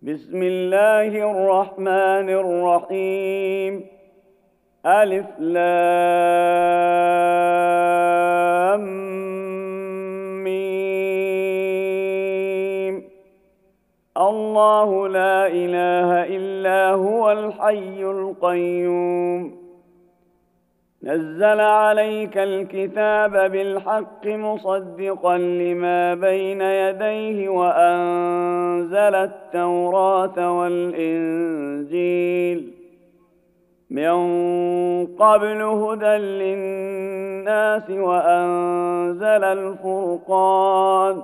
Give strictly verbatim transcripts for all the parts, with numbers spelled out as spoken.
بسم الله الرحمن الرحيم. ألف لام ميم. الله لا إله إلا هو الحي القيوم. نزل عليك الكتاب بالحق مصدقا لما بين يديه وأنزل التوراة والإنجيل من قبل هدى للناس وأنزل الفرقان.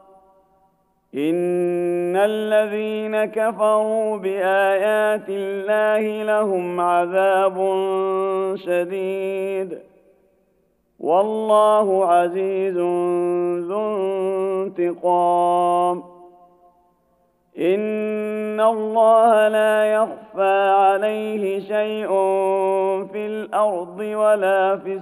إن الذين كفروا بآيات الله لهم عذاب شديد والله عزيز ذو انتقام. إن الله لا يخفى عليه شيء في الأرض ولا في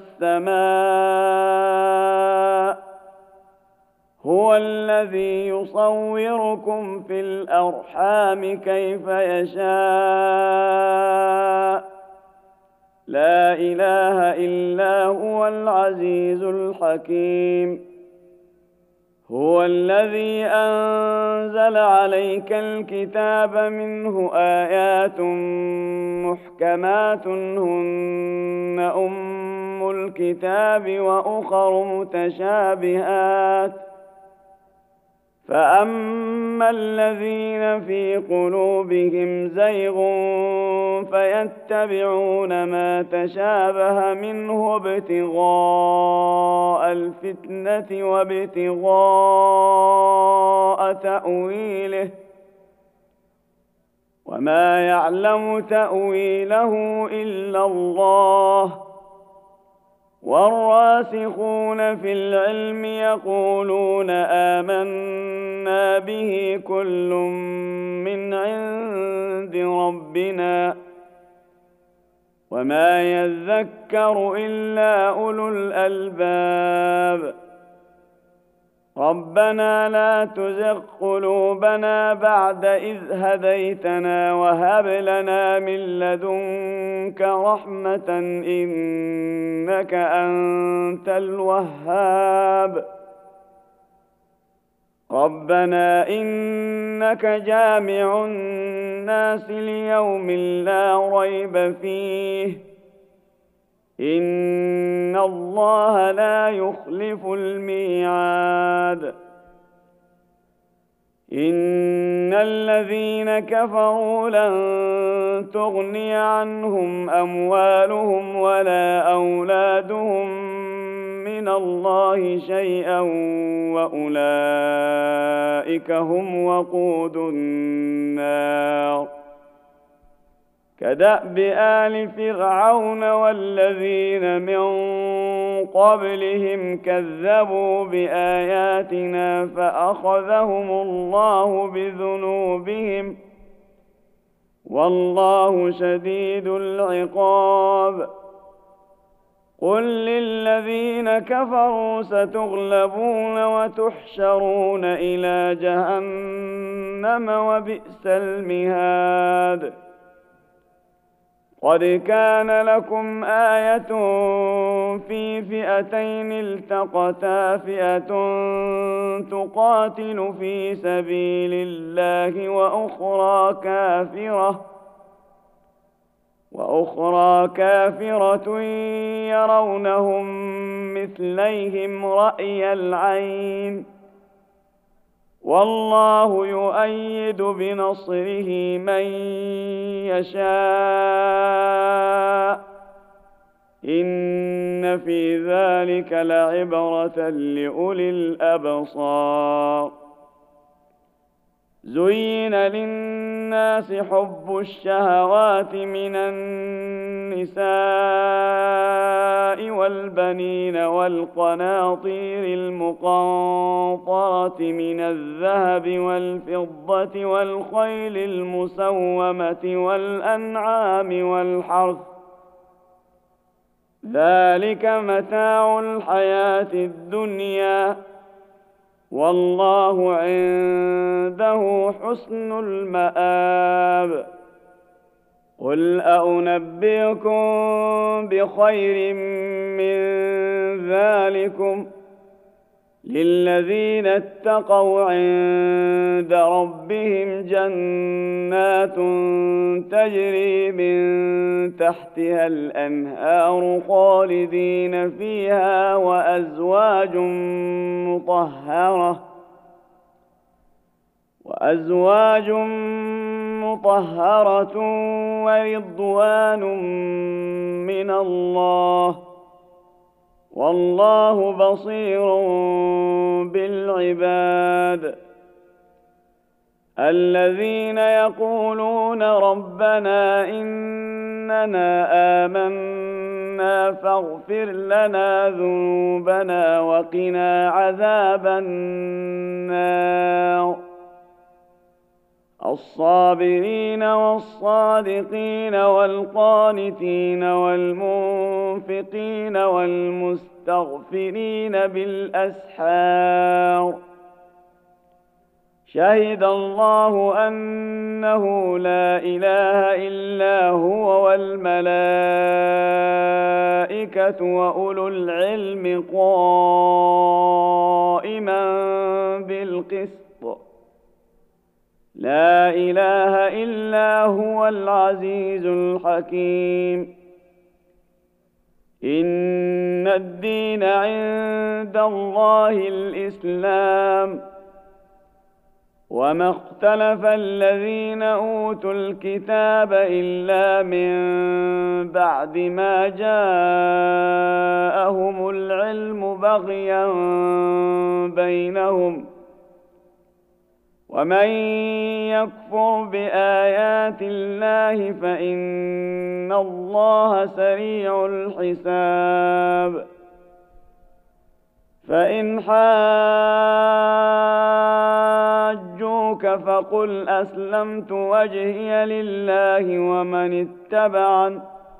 السماء. هو الذي يصوركم في الأرحام كيف يشاء. لا إله إلا هو العزيز الحكيم. هو الذي أنزل عليك الكتاب منه آيات محكمات هن أم الكتاب وأخر متشابهات. فأما الذين في قلوبهم زيغ فيتبعون ما تشابه منه ابتغاء الفتنة وابتغاء تأويله وما يعلم تأويله إلا الله. والراسخون في العلم يقولون آمنا به كل من عند ربنا وما يذكر إلا أولو الألباب. ربنا لا تزغ قلوبنا بعد إذ هديتنا وهب لنا من لدنك رحمة إنك أنت الوهاب. ربنا إنك جامع الناس ليوم لا ريب فيه إن الله لا يخلف الميعاد. إن الذين كفروا لن تغني عنهم أموالهم ولا أولادهم من الله شيئا وأولئك هم وقود النار. كدأب آل فرعون والذين من قبلهم كذبوا بآياتنا فأخذهم الله بذنوبهم والله شديد العقاب. قل للذين كفروا ستغلبون وتحشرون إلى جهنم وبئس المهاد. قد كان لكم آية في فئتين التقتا فئة تقاتل في سبيل الله وأخرى كافرة وأخرى كافرة يرونهم مثليهم رأي العين والله يؤيد بنصره من يشاء. إن في ذلك لعبرة لأولي الأبصار. زين للناس حب الشهوات من النساء والبنين والقناطير المقنطرة من الذهب والفضة والخيل المسومة والأنعام والحرث ذلك متاع الحياة الدنيا والله عنده حسن المآب. قل أنبئكم بخير من ذلكم للذين اتقوا عند ربهم جنات تجري من تحتها الأنهار خالدين فيها وأزواج مطهرة وأزواج مطهرة ورضوان من الله والله بصير بالعباد. الذين يقولون ربنا إننا آمنا فاغفر لنا ذنوبنا وقنا عذاب النار. الصابرين والصادقين والقانتين والمنفقين والمستغفرين بالأسحار. شهد الله أنه لا إله إلا هو والملائكة وأولو العلم قائما بالقسط لا إله إلا هو العزيز الحكيم. إن الدين عند الله الإسلام وما اختلف الذين أوتوا الكتاب إلا من بعد ما جاءهم العلم بغيا بينهم ومن يكفر بآيات الله فإن الله سريع الحساب. فإن حاجوك فقل أسلمت وجهي لله ومن اتبعن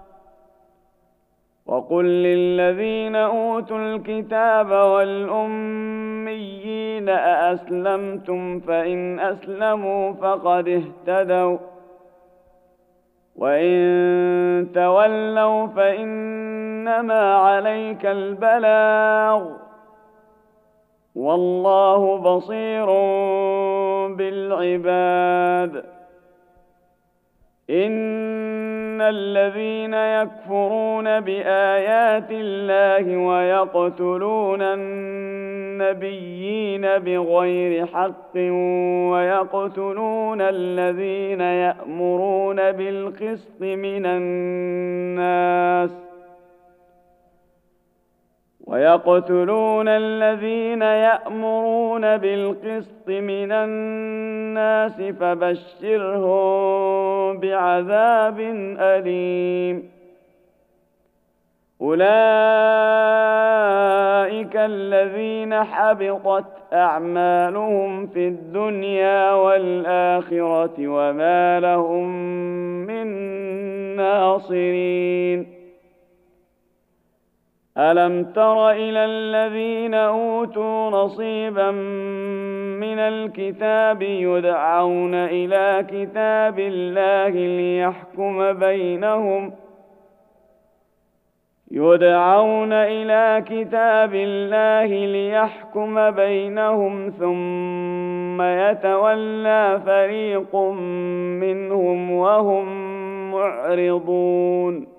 وقل للذين أوتوا الكتاب والأميين أأسلمتم فإن أسلموا فقد اهتدوا وإن تولوا فإنما عليك البلاغ والله بصير بالعباد. إن الذين يكفرون بآيات الله ويقتلون النبيين بغير حق ويقتلون الذين يأمرون بالقسط من الناس ويقتلون الذين يأمرون بالقسط من الناس فبشرهم بعذاب أليم. أولئك الذين حبطت أعمالهم في الدنيا والآخرة وما لهم من ناصرين. ألم تر إلى الذين أوتوا نصيبا من الكتاب يدعون إلى كتاب الله ليحكم بينهم يدعون إلى كتاب الله ليحكم بينهم ثم يتولى فريق منهم وهم معرضون.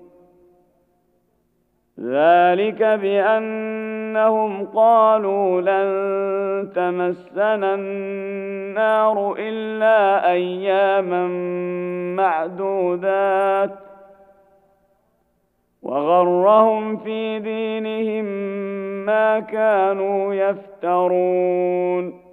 ذلك بأنهم قالوا لن تمسنا النار إلا أياما معدودات وغرهم في دينهم ما كانوا يفترون.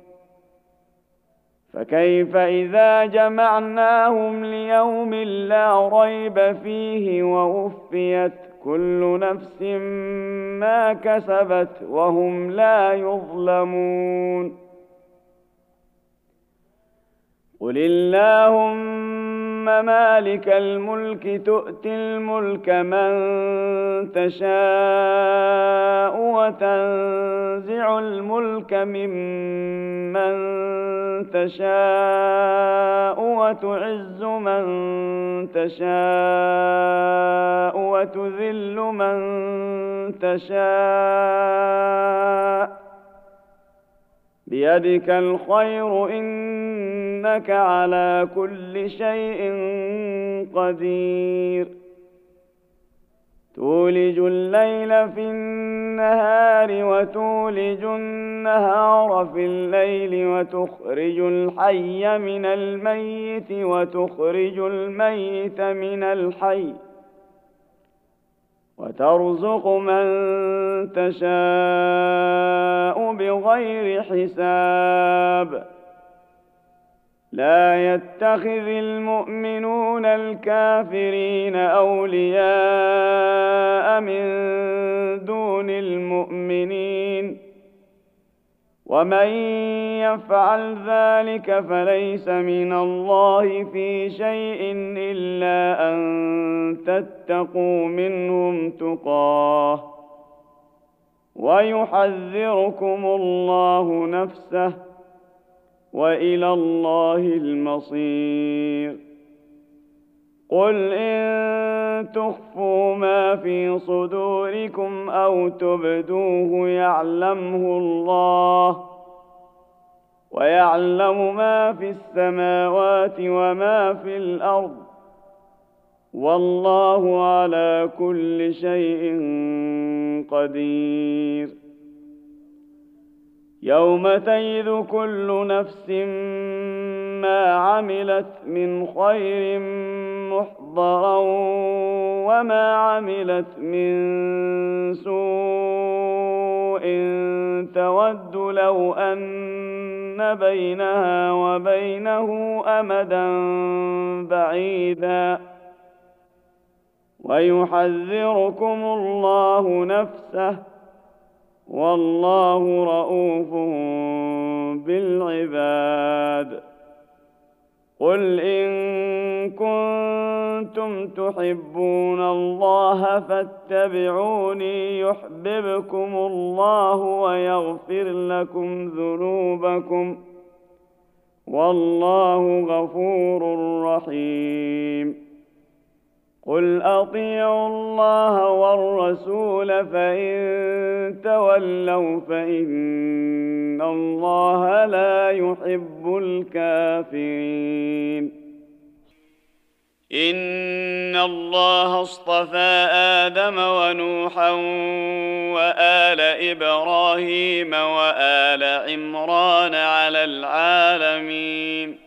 فكيف إذا جمعناهم ليوم لا ريب فيه ووفيت كل نفس ما كسبت وهم لا يظلمون. قل اللهم مالك الملك تؤتي الملك من تشاء وتنزع الملك ممن تشاء وتعز من تشاء وتذل من تشاء بيدك الخير إنك على كل شيء قدير تولج الليل في النهار وتولج النهار في الليل وتخرج الحي من الميت وتخرج الميت من الحي وترزق من تشاء بغير حساب لا يتخذ المؤمنون الكافرين أولياء من دون المؤمنين ومن يفعل ذلك فليس من الله في شيء إلا أن تتقوا منهم تقاه ويحذركم الله نفسه وإلى الله المصير قل إن تخفوا ما في صدوركم أو تبدوه يعلمه الله ويعلم ما في السماوات وما في الأرض والله على كل شيء قدير يوم تجد كل نفس ما عملت من خير محضرا وما عملت من سوء تود لو أن بينها وبينه أمدا بعيدا ويحذركم الله نفسه والله رءوف بالعباد قل إن كنتم تحبون الله فاتبعوني يحببكم الله ويغفر لكم ذنوبكم والله غفور رحيم قل أطيعوا الله والرسول فإن تولوا فإن الله لا يحب الكافرين إن الله اصطفى آدم ونوحا وآل إبراهيم وآل عمران على العالمين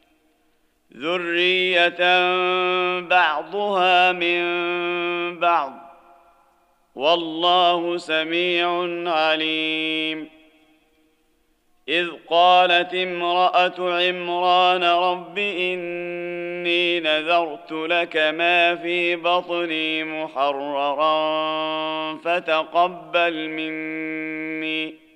ذرية بعضها من بعض والله سميع عليم إذ قالت امرأة عمران رب إني نذرت لك ما في بطني محررا فتقبل مني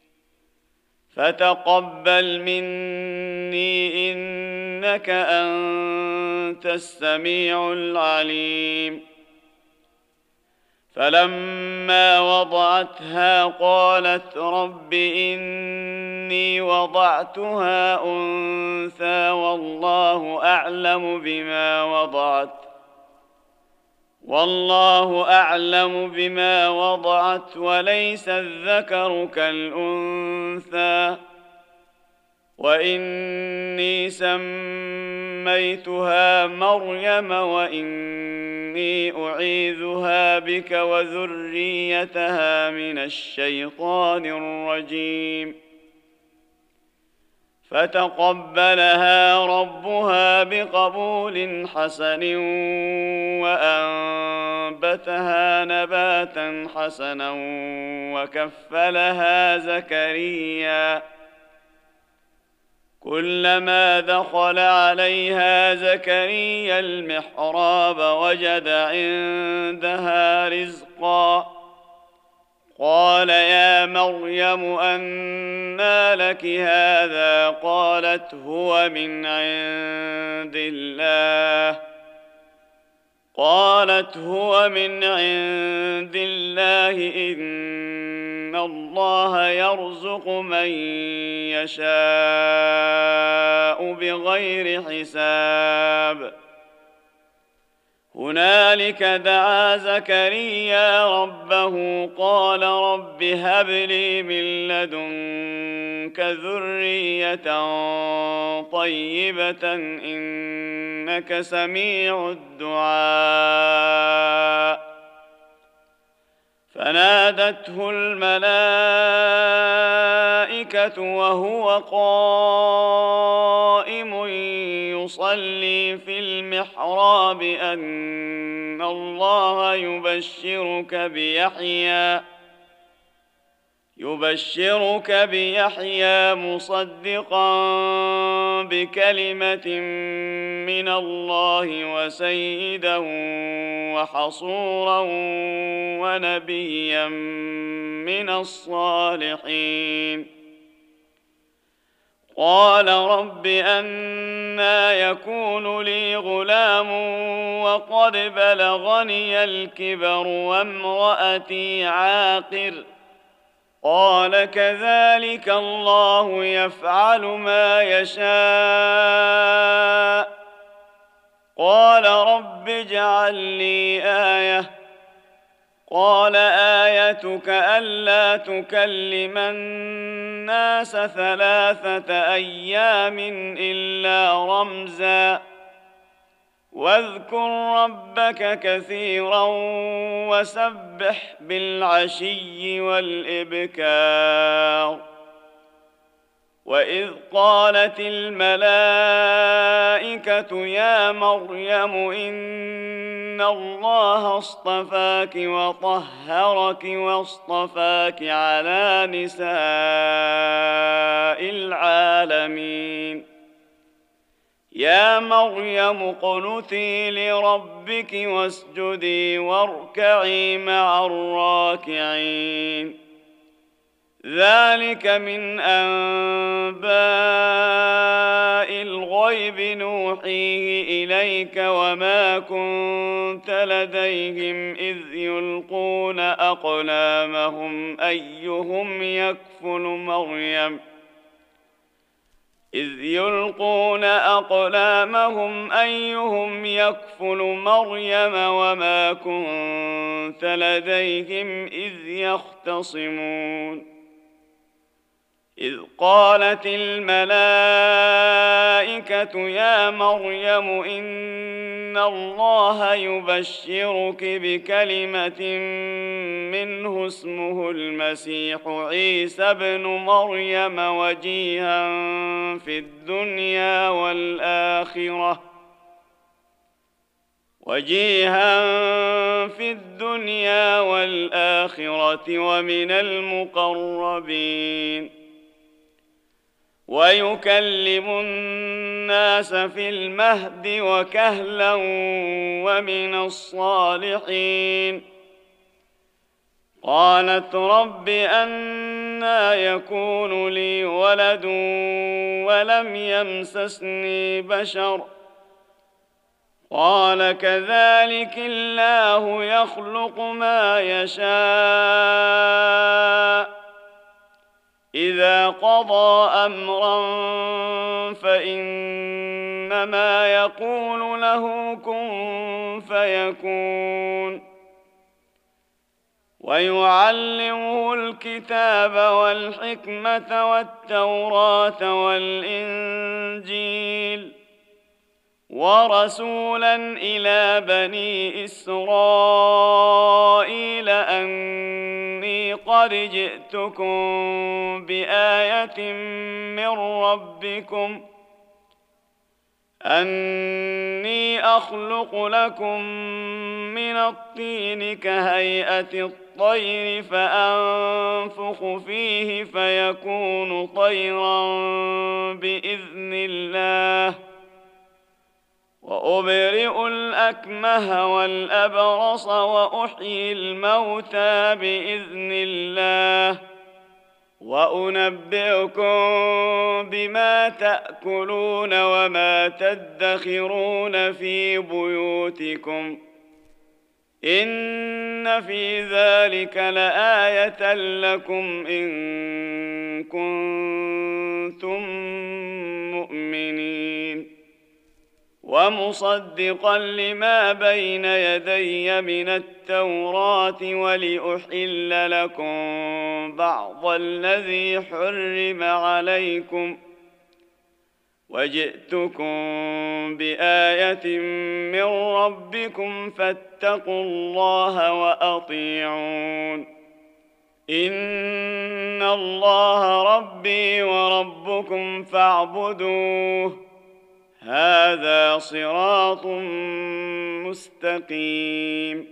فتقبل مني إنك أنت السميع العليم فلما وضعتها قالت رب إني وضعتها أنثى والله أعلم بما وضعت والله أعلم بما وضعت وليس الذكر كالأنثى وإني سميتها مريم وإني أعيذها بك وذريتها من الشيطان الرجيم فتقبلها ربها بقبول حسن وأنبتها نباتا حسنا وكفلها زكريا كلما دخل عليها زكريا المحراب وجد عندها رزقا قال يا مريم أنى لك هذا؟ قالت هو من عند الله قالت هو من عند الله إن الله يرزق من يشاء بغير حساب. هنالك دعا زكريا ربه قال رب هب لي من لدنك ذرية طيبة إنك سميع الدعاء. فنادته الملائكة وهو قائم يصلي في المحراب أن الله يبشرك بيحيى يبشرك بيحيى مصدقا بكلمة من الله وسيدا وحصورا ونبيا من الصالحين. قال رب أنى يكون لي غلام وقد بلغني الكبر وامرأتي عاقر؟ قال كذلك الله يفعل ما يشاء. قال رب اجعل لي آية. قال آيتك ألا تكلم الناس ثلاثة أيام إلا رمزا واذكر ربك كثيرا وسبح بالعشي والإبكار. وإذ قالت الملائكة يا مريم إن الله اصطفاك وطهرك واصطفاك على نساء العالمين. يا مريم اقنتي لربك واسجدي واركعي مع الراكعين. ذلك من أنباء الغيب نوحيه إليك وما كنت لديهم إذ يلقون أقلامهم أيهم يكفل مريم إذ يلقون أقلامهم أيهم يكفل مريم وما كنت لديهم إذ يختصمون. إذ قالت الملائكة يا مريم إن الله يبشرك بكلمة منه اسمه المسيح عيسى ابن مريم وجيها في الدنيا والآخرة وجيها في الدنيا والآخرة ومن المقربين. ويكلم الناس في المهد وكهلا ومن الصالحين. قالت رب أنى يكون لي ولد ولم يمسسني بشر؟ قال كذلك الله يخلق ما يشاء إذا قضى أمرا فإنما يقول له كن فيكون. ويعلمه الكتاب والحكمة والتوراة والإنجيل ورسولا إلى بني إسرائيل أني قد جئتكم بآية من ربكم أني أخلق لكم من الطين كهيئة الطير فأنفخ فيه فيكون طيرا بإذن الله وأبرئ الأكمه والأكمه والأبرص وأحيي الموتى بإذن الله وأنبئكم بما تأكلون وما تدخرون في بيوتكم إن في ذلك لآية لكم إن كنتم مؤمنين ومصدقا لما بين يدي من التوراة ولأحل لكم بعض الذي حرم عليكم وجئتكم بآية من ربكم فاتقوا الله وأطيعون إن الله ربي وربكم فاعبدوه هذا صراط مستقيم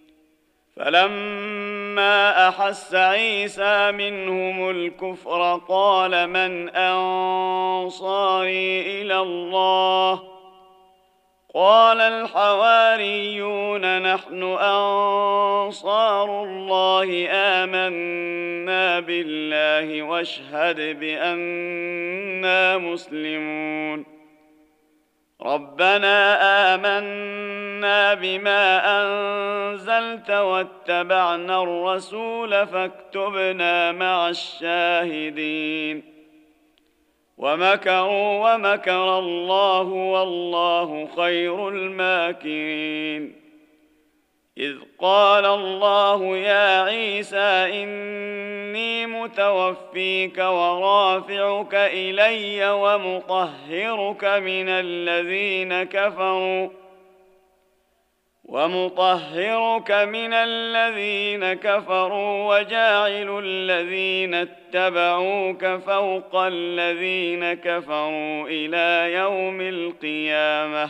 فلما أحس عيسى منهم الكفر قال من أنصاري إلى الله قال الحواريون نحن أنصار الله آمنا بالله واشهد بأننا مسلمون ربنا آمنا بما أنزلت واتبعنا الرسول فاكتبنا مع الشاهدين ومكروا ومكر الله والله خير الماكرين إذ قال الله يا عيسى إني متوفيك ورافعك إلي ومطهرك من الذين كفروا ومطهرك من الذين كفروا وجاعل الذين اتبعوك فوق الذين كفروا إلى يوم القيامة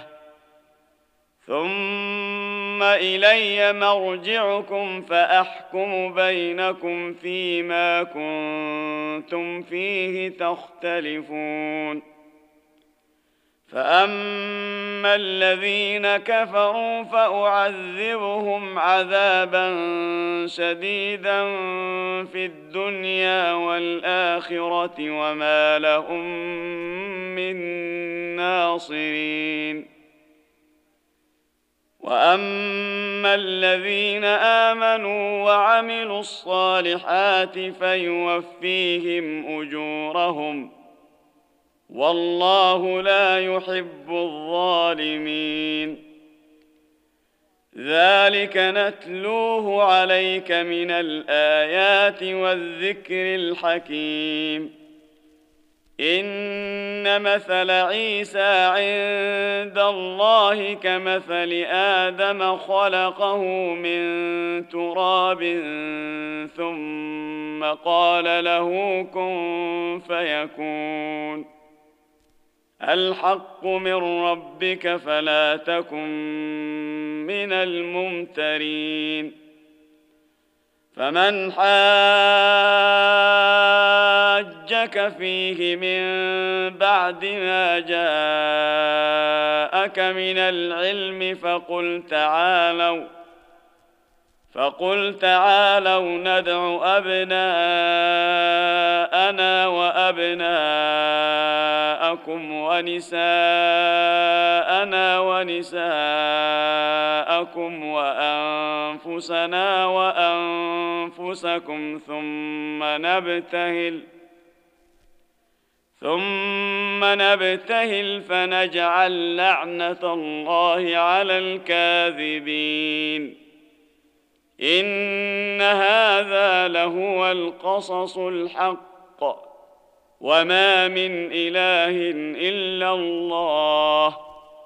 ثم إلي مرجعكم فأحكم بينكم فيما كنتم فيه تختلفون فأما الذين كفروا فأعذبهم عذابا شديدا في الدنيا والآخرة وما لهم من ناصرين وأما الذين آمنوا وعملوا الصالحات فيوفيهم أجورهم والله لا يحب الظالمين ذلك نتلوه عليك من الآيات والذكر الحكيم إن مثل عيسى عند الله كمثل آدم خلقه من تراب ثم قال له كن فيكون الحق من ربك فلا تكن من الممترين فمن حاجك فيه من بعد ما جاءك من العلم فقل تعالوا فقل تعالوا ندع أبناءنا وأبناءكم ونساءنا ونساءكم وأنفسنا وأنفسكم ثم نبتهل ثم نبتهل فنجعل لعنة الله على الكاذبين إن هذا لهو القصص الحق وما من إله إلا الله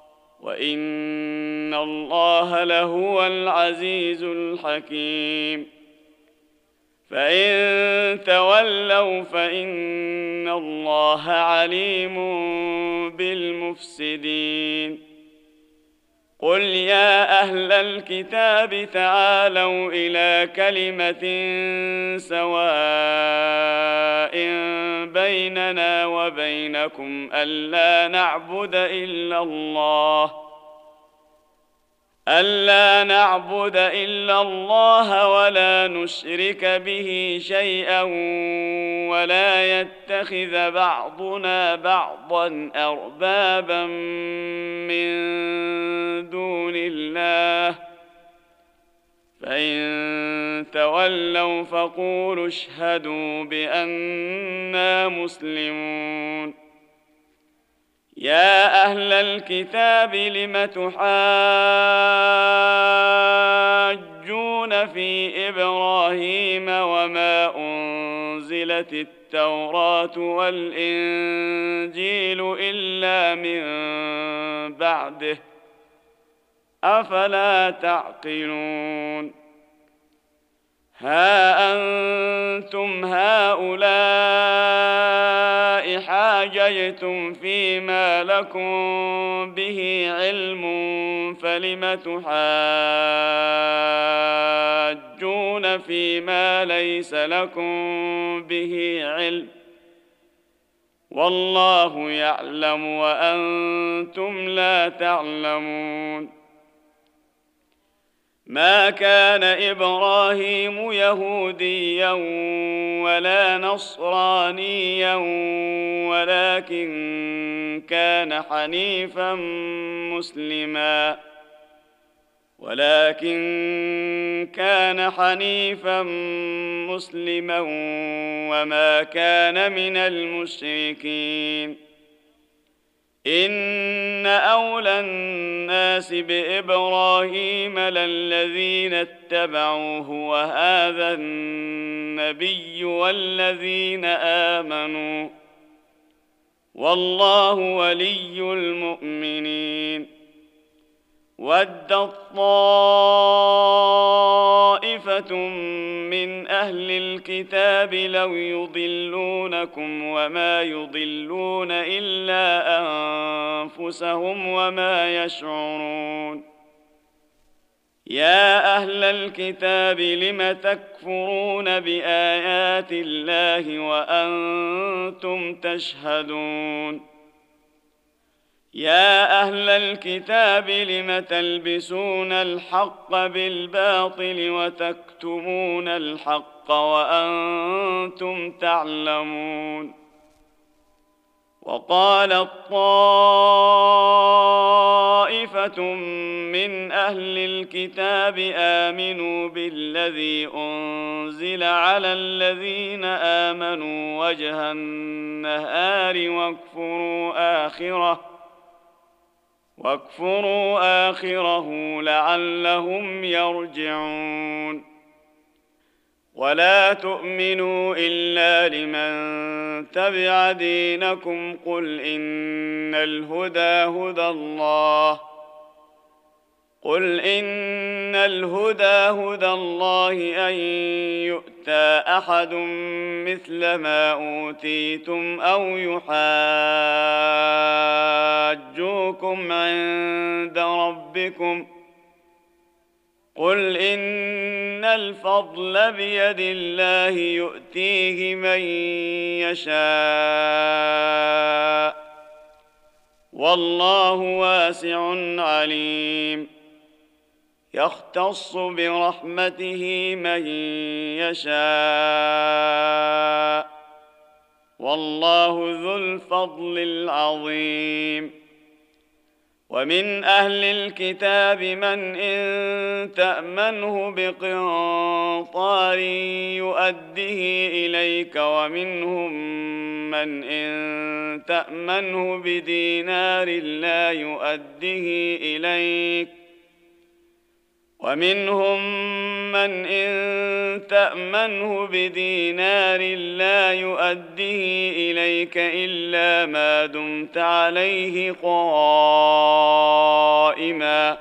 وإن الله لهو العزيز الحكيم فإن تولوا فإن الله عليم بالمفسدين قل يا أهل الكتاب تعالوا إلى كلمة سواء بيننا وبينكم ألا نعبد إلا الله ألا نعبد إلا الله ولا نشرك به شيئا ولا يتخذ بعضنا بعضا أربابا من دون الله فإن تولوا فقولوا اشهدوا بأننا مسلمون. يا أهل الكتاب لم تحاجون في إبراهيم وما أنزلت التوراة والإنجيل إلا من بعده أفلا تعقلون. ها أنتم هؤلاء حاججتم فيما لكم به علم فلم تحاجون فيما ليس لكم به علم والله يعلم وأنتم لا تعلمون. ما كان إبراهيم يهوديا ولا نصرانيا ولكن كان حنيفا مسلما ولكن كان حنيفا مسلما وما كان من المشركين. إن أولى الناس بإبراهيم للذين اتبعوه وهذا النبي والذين آمنوا والله ولي المؤمنين. ودت طائفة من أهل الكتاب لو يضلونكم وما يضلون إلا أنفسهم وما يشعرون. يا أهل الكتاب لم تكفرون بآيات الله وأنتم تشهدون. يا أهل الكتاب لم تلبسون الحق بالباطل وتكتمون الحق وأنتم تعلمون. وقالت طائفة من أهل الكتاب آمنوا بالذي أنزل على الذين آمنوا وجه النهار واكفروا آخره واكفروا آخره لعلهم يرجعون. ولا تؤمنوا إلا لمن تبع دينكم قل إن الهدى هدى الله قل إن الهدى هدى الله أن يؤتى أحد مثل ما أوتيتم أو يحاجوكم عند ربكم قل إن الفضل بيد الله يؤتيه من يشاء والله واسع عليم. يختص برحمته من يشاء والله ذو الفضل العظيم. ومن أهل الكتاب من إن تأمنه بقنطار يؤده إليك ومنهم من إن تأمنه بدينار لا يؤده إليك ومنهم من إن تأمنه بدينار لا يؤده إليك إلا ما دمت عليه قائما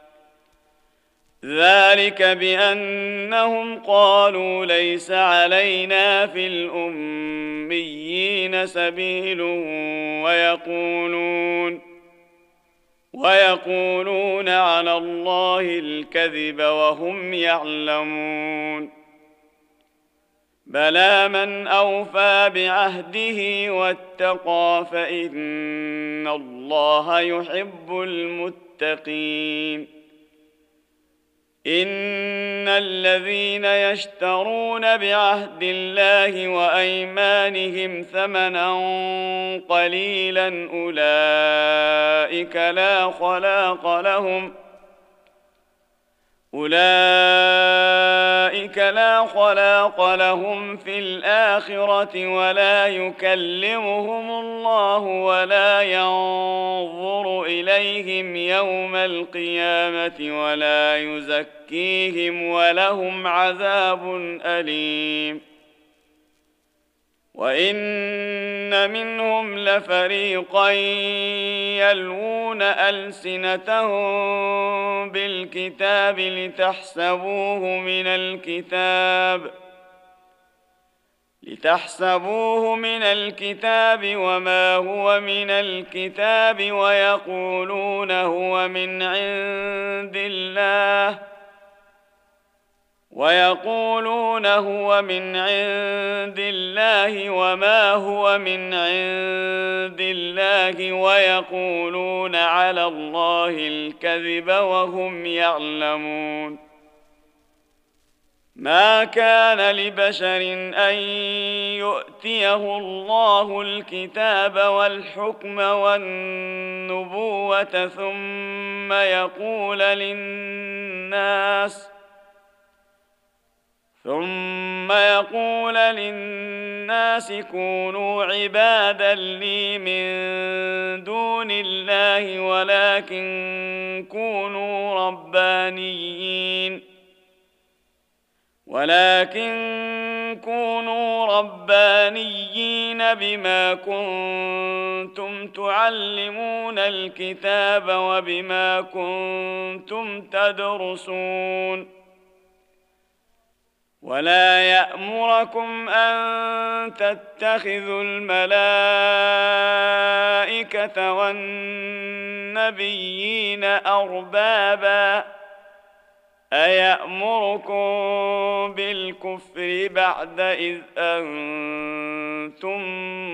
ذلك بأنهم قالوا ليس علينا في الأميين سبيل ويقولون ويقولون على الله الكذب وهم يعلمون. بلى من أوفى بعهده واتقى فإن الله يحب المتقين. إن الذين يشترون بعهد الله وأيمانهم ثمنا قليلا أولئك لا خلاق لهم أولئك لا خلاق لهم في الآخرة ولا يكلمهم الله ولا ينظر إليهم يوم القيامة ولا يزكيهم ولهم عذاب أليم. وإن منهم لفريقا يلوون ألسنتهم بالكتاب لتحسبوه من الكتاب لتحسبوه من الكتاب وما هو من الكتاب ويقولون هو من عند الله ويقولون هو من عند الله وما هو من عند الله ويقولون على الله الكذب وهم يعلمون. ما كان لبشر أن يؤتيه الله الكتاب والحكم والنبوة ثم يقول للناس ثم يقول للناس كونوا عبادا لي من دون الله ولكن كونوا ربانيين ولكن كونوا ربانيين بما كنتم تعلمون الكتاب وبما كنتم تدرسون. ولا يأمركم أن تتخذوا الملائكة والنبيين أربابا أيأمركم بالكفر بعد إذ أنتم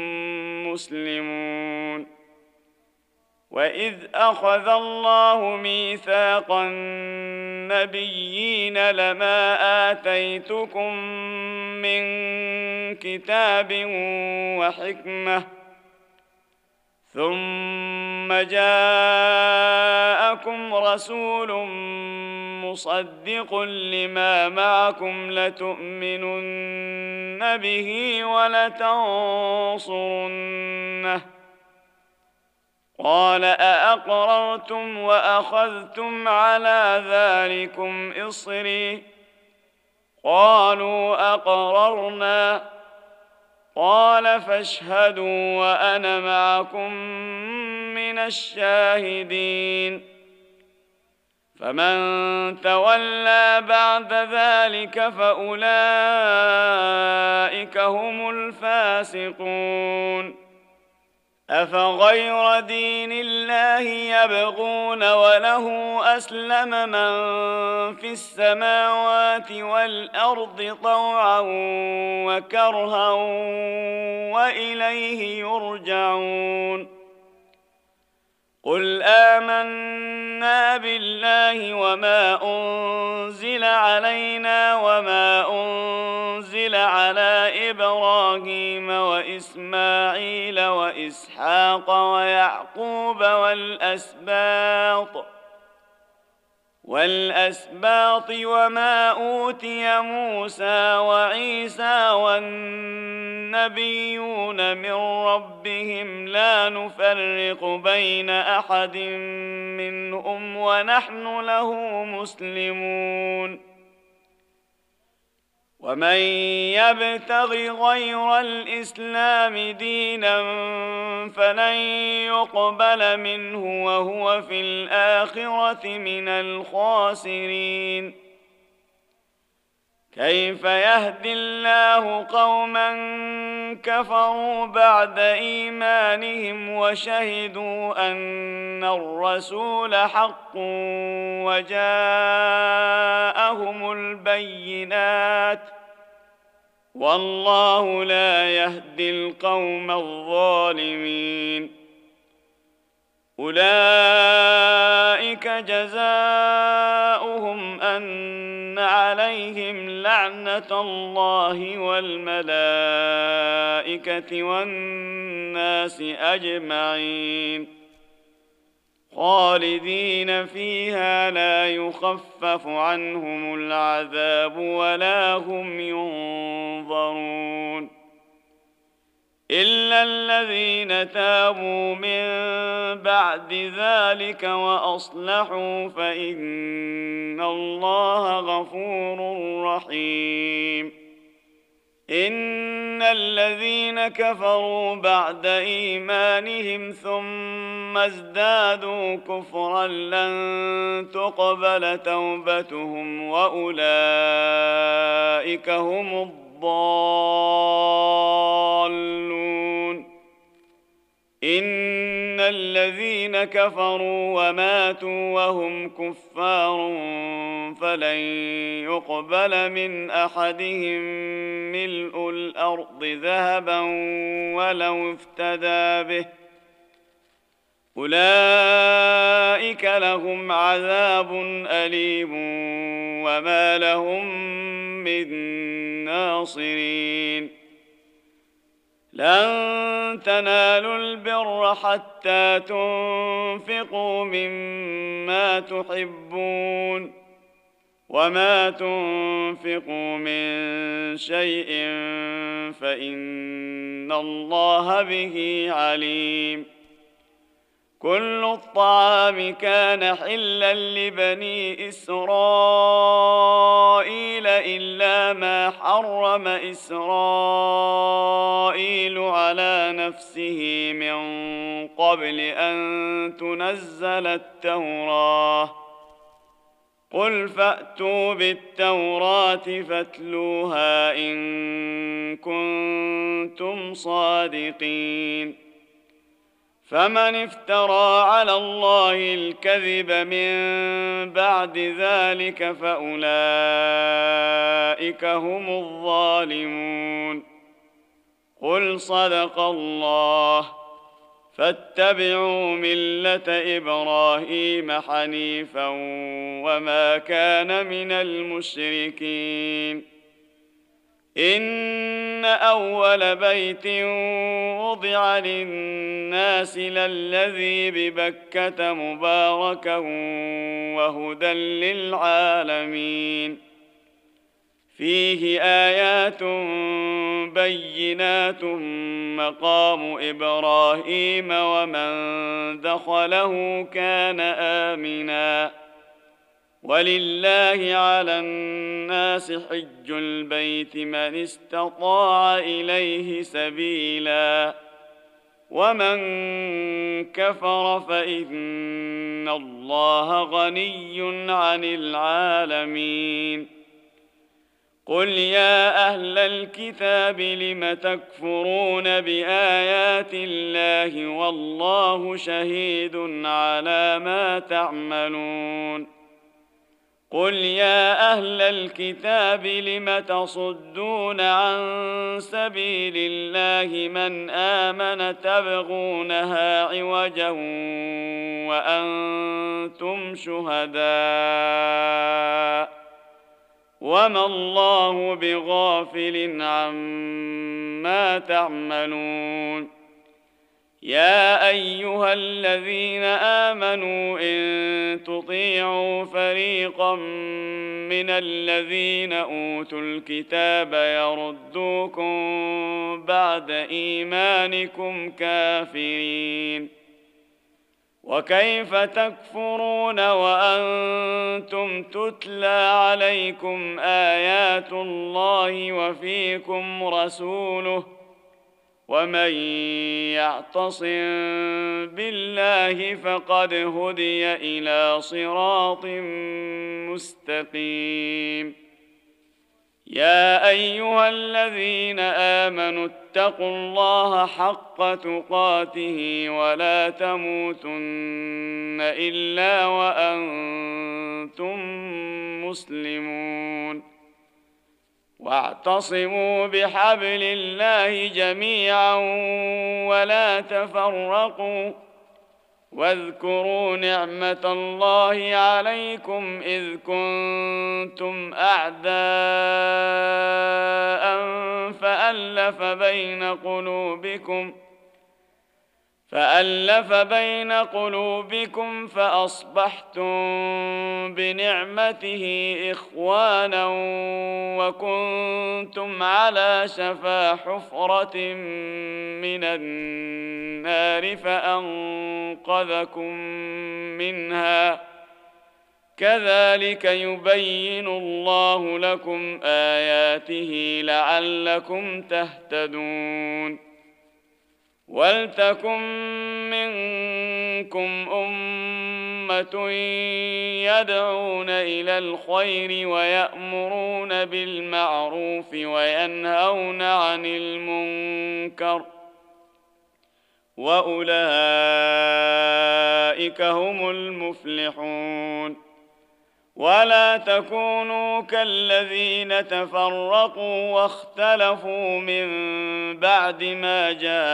مسلمون. وإذ أخذ الله ميثاق النبيين لما آتيتكم من كتاب وحكمة ثم جاءكم رسول مصدق لما معكم لتؤمنن به ولتنصرنه قال أأقررتم وأخذتم على ذلكم إصري قالوا أقررنا قال فاشهدوا وأنا معكم من الشاهدين. فمن تولى بعد ذلك فأولئك هم الفاسقون. أفغير دين الله يبغون وله أسلم من في السماوات والأرض طوعا وكرها وإليه يرجعون. قل آمنا بالله وما أنزل علينا وما أنزل على إبراهيم وإسماعيل وإسحاق ويعقوب والأسباط والأسباط وما أوتي موسى وعيسى والنبيون من ربهم لا نفرق بين أحد منهم ونحن له مسلمون. ومن يبتغ غير الإسلام دينا فلن يقبل منه وهو في الآخرة من الخاسرين. كيف يهدي الله قوما كفروا بعد إيمانهم وشهدوا أن الرسول حق وجاءهم البينات والله لا يهدي القوم الظالمين. أولئك جزاؤهم أن لعنة الله والملائكة والناس أجمعين خالدين فيها لا يخفف عنهم العذاب ولا هم ينظرون إلا الذين تابوا من بعد ذلك وأصلحوا فإن الله غفور رحيم إن الذين كفروا بعد إيمانهم ثم ازدادوا كفرا لن تقبل توبتهم وأولئك هم الضالون إن الذين كفروا وماتوا وهم كفار فلن يقبل من أحدهم ملء الأرض ذهبا ولو افتدى به أولئك لهم عذاب أليم وما لهم من ناصرين لن تنالوا البر حتى تنفقوا مما تحبون وما تنفقوا من شيء فإن الله به عليم كل الطعام كان حلا لبني إسرائيل إلا ما حرم إسرائيل على نفسه من قبل أن تنزل التوراة قل فأتوا بالتوراة فاتلوها إن كنتم صادقين فمن افترى على الله الكذب من بعد ذلك فأولئك هم الظالمون قل صدق الله فاتبعوا ملة إبراهيم حنيفا وما كان من المشركين إن أول بيت وضع للناس للذي ببكة مباركا وهدى للعالمين فيه آيات بينات مقام إبراهيم ومن دخله كان آمناً ولله على الناس حج البيت من استطاع إليه سبيلا ومن كفر فإن الله غني عن العالمين قل يا أهل الكتاب لم تكفرون بآيات الله والله شهيد على ما تعملون قل يا أهل الكتاب لم تصدون عن سبيل الله من آمن تبغونها عوجا وأنتم شهداء وما الله بغافل عما تعملون يا أيها الذين آمنوا إن تطيعوا فريقا من الذين أوتوا الكتاب يردوكم بعد إيمانكم كافرين وكيف تكفرون وأنتم تتلى عليكم آيات الله وفيكم رسوله ومن يعتصم بالله فقد هدي إلى صراط مستقيم يا أيها الذين آمنوا اتقوا الله حق تقاته ولا تموتن إلا وأنتم مسلمون واعتصموا بحبل الله جميعا ولا تفرقوا واذكروا نعمة الله عليكم إذ كنتم أعداء فألف بين قلوبكم فألف بين قلوبكم فأصبحتم بنعمته إخوانا وكنتم على شفا حفرة من النار فأنقذكم منها كذلك يبين الله لكم آياته لعلكم تهتدون ولتكن منكم أمة يدعون إلى الخير ويأمرون بالمعروف وينهون عن المنكر وأولئك هم المفلحون ولا تكونوا كالذين تفرقوا واختلفوا من بعد ما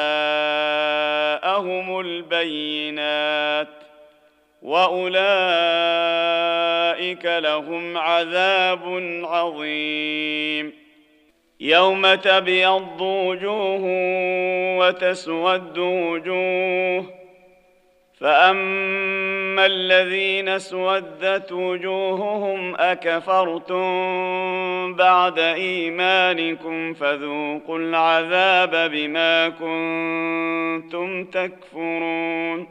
جاءهم البينات وأولئك لهم عذاب عظيم يوم تبيض وجوه وتسود وجوه فأما الذين اسودت وجوههم أكفرتم بعد إيمانكم فذوقوا العذاب بما كنتم تكفرون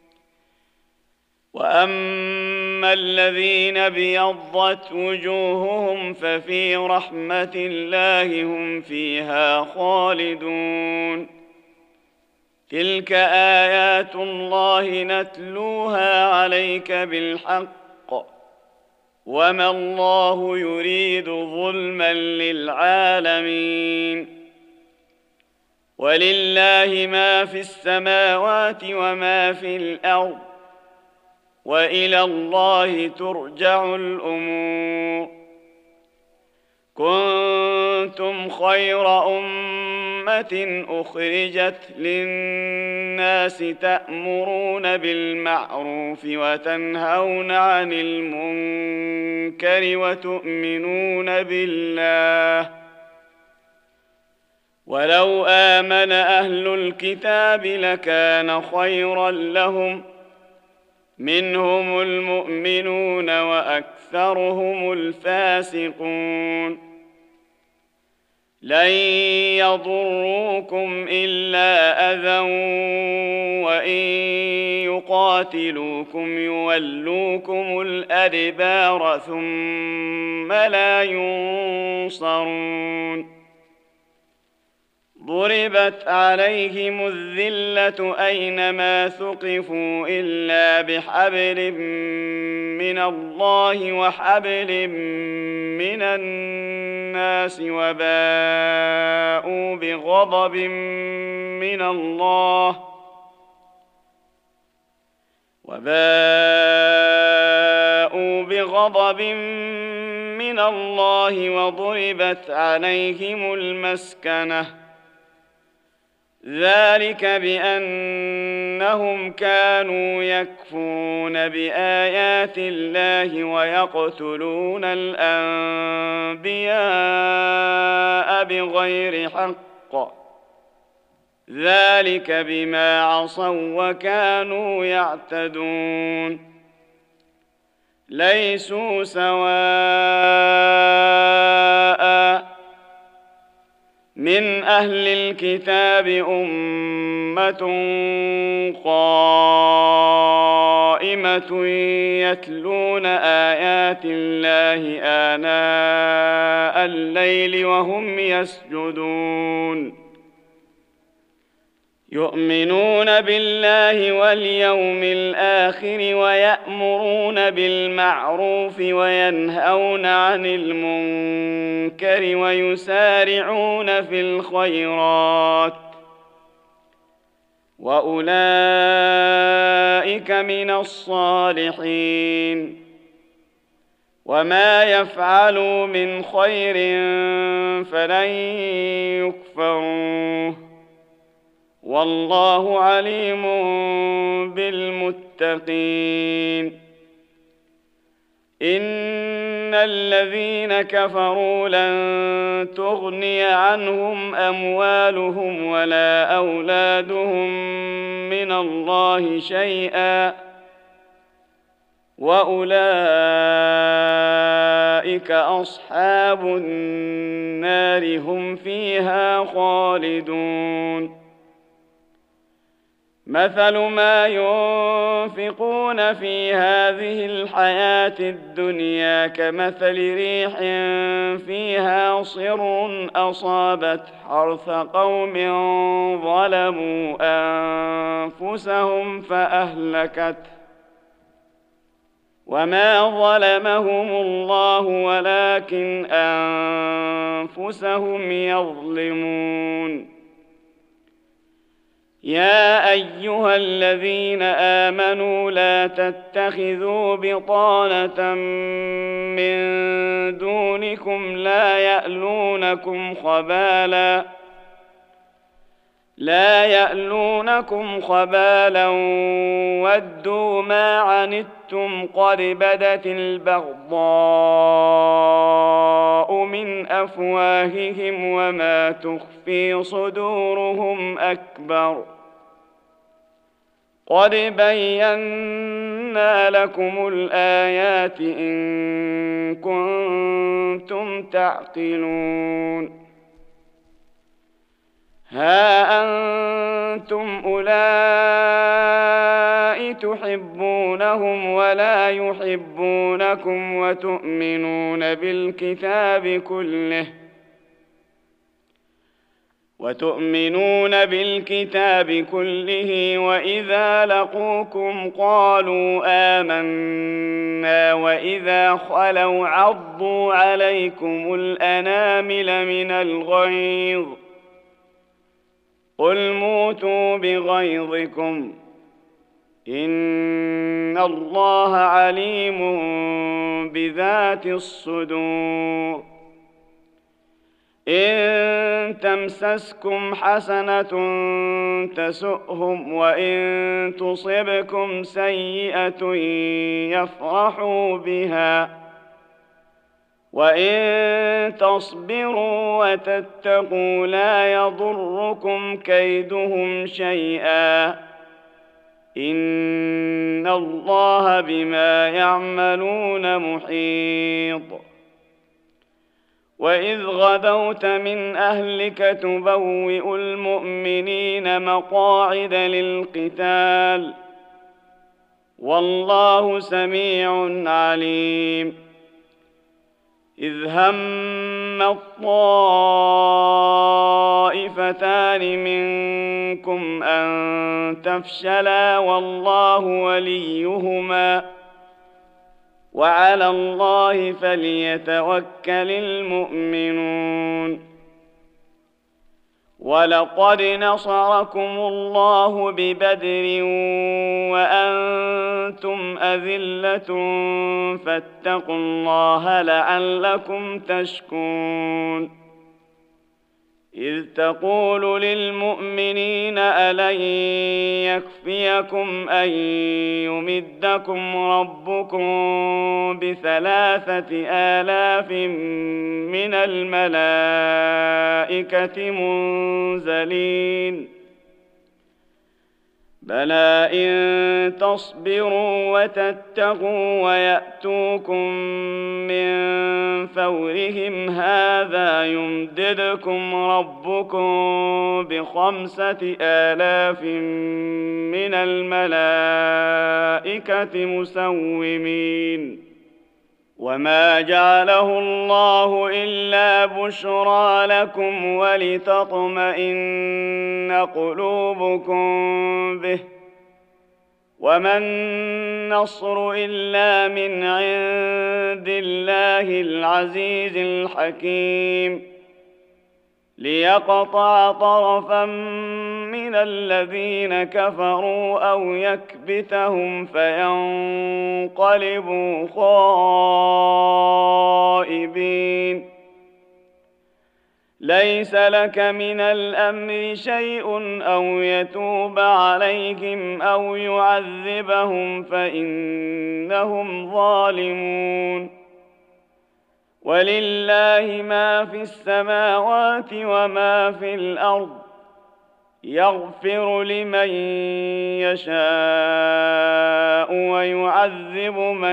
وأما الذين ابيضت وجوههم ففي رحمة الله هم فيها خالدون تلك آيات الله نتلوها عليك بالحق وما الله يريد ظلما للعالمين ولله ما في السماوات وما في الأرض وإلى الله ترجع الأمور كنتم خير أمة أخرجت للناس تأمرون بالمعروف وتنهون عن المنكر وتؤمنون بالله ولو آمن أهل الكتاب لكان خيرا لهم منهم المؤمنون وأكثرهم الفاسقون لن يضروكم إلا أذى وإن يقاتلوكم يولوكم الأدبار ثم لا ينصرون ضربت عليهم الذلة أينما ثقفوا إلا بحبل من الله وحبل من الناس وباءوا بغضب من الله وباءوا بغضب من الله وضربت عليهم المسكنة ذلك بأنهم كانوا يكفرون بآيات الله ويقتلون الأنبياء بغير حق ذلك بما عصوا وكانوا يعتدون ليسوا سواء من أهل الكتاب أمة قائمة يتلون آيات الله آناء الليل وهم يسجدون يؤمنون بالله واليوم الآخر ويأمرون بالمعروف وينهون عن المنكر ويسارعون في الخيرات وأولئك من الصالحين وما يفعلوا من خير فلن يكفروه والله عليم بالمتقين. إن الذين كفروا لن تغني عنهم أموالهم ولا أولادهم من الله شيئا وأولئك أصحاب النار هم فيها خالدون. مثل ما ينفقون في هذه الحياة الدنيا كمثل ريح فيها صر أصابت حرث قوم ظلموا أنفسهم فأهلكته وما ظلمهم الله ولكن أنفسهم يظلمون. يا أيها الذين آمنوا لا تتخذوا بطانة من دونكم لا يألونكم خبالا لا يألونكم خبالا ودوا ما عنتم قد بدت البغضاء من أفواههم وما تخفي صدورهم أكبر. قد بينا لكم الآيات إن كنتم تعقلون. ها أنتم أولئك تحبونهم ولا يحبونكم وتؤمنون بالكتاب كله وتؤمنون بالكتاب كله وإذا لقوكم قالوا آمنا وإذا خلوا عضوا عليكم الأنامل من الغيظ قل موتوا بغيظكم إن الله عليم بذات الصدور. إن تمسسكم حسنة تسؤهم وإن تصبكم سيئة يفرحوا بها وإن تصبروا وتتقوا لا يضركم كيدهم شيئا إن الله بما يعملون محيط. وإذ غدوت من أهلك تبوئ المؤمنين مقاعد للقتال والله سميع عليم. إذ هم الطائفتان منكم أن تفشلا والله وليهما وعلى الله فليتوكل المؤمنون. ولقد نصركم الله ببدر وأنتم أذلة فاتقوا الله لعلكم تشكرون. إذ تقول للمؤمنين ألن يكفيكم أن يمدكم ربكم بثلاثة آلاف من الملائكة منزلين بلى إن تصبروا وتتقوا ويأتوكم من فورهم هذا يمددكم ربكم بخمسة آلاف من الملائكة مسومين. وما جعله الله إلا بشرى لكم ولتطمئن قلوبكم به وما النصر إلا من عند الله العزيز الحكيم ليقطع طرفا من الذين كفروا أو يكبتهم فينقلبوا خائبين ليس لك من الأمر شيء أو يتوب عليهم أو يعذبهم فإنهم ظالمون ولله ما في السماوات وما في الأرض يغفر لمن يشاء ويعذب من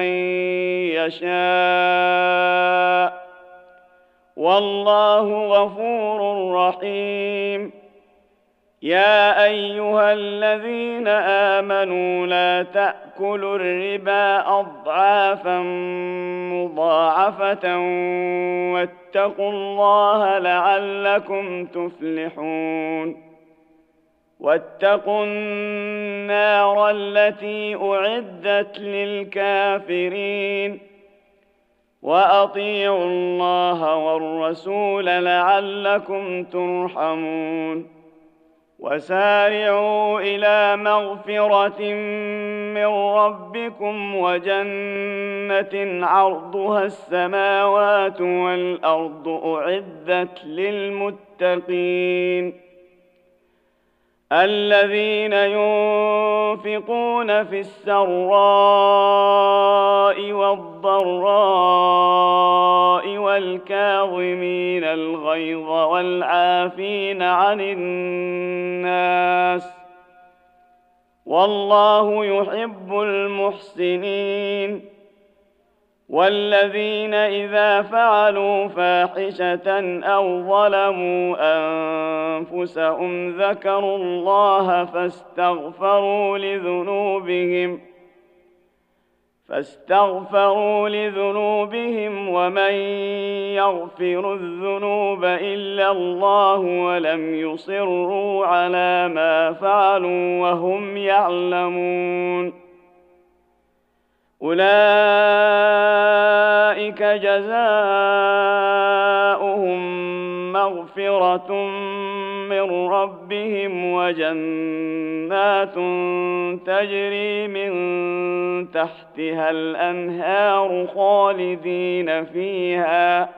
يشاء والله غفور رحيم يا أيها الذين آمنوا لا تأكلوا الربا أضعافا مضاعفة واتقوا الله لعلكم تفلحون واتقوا النار التي أعدت للكافرين وأطيعوا الله والرسول لعلكم ترحمون وسارعوا إلى مغفرة من ربكم وجنة عرضها السماوات والأرض أعدت للمتقين الذين ينفقون في السراء والضراء والكاظمين الغيظ والعافين عن الناس والله يحب المحسنين والذين إذا فعلوا فاحشة أو ظلموا أنفسهم ذكروا الله فاستغفروا لذنوبهم فاستغفروا لذنوبهم ومن يغفر الذنوب إلا الله ولم يصروا على ما فعلوا وهم يعلمون أولئك جزاؤهم مغفرة من ربهم وجنات تجري من تحتها الأنهار خالدين فيها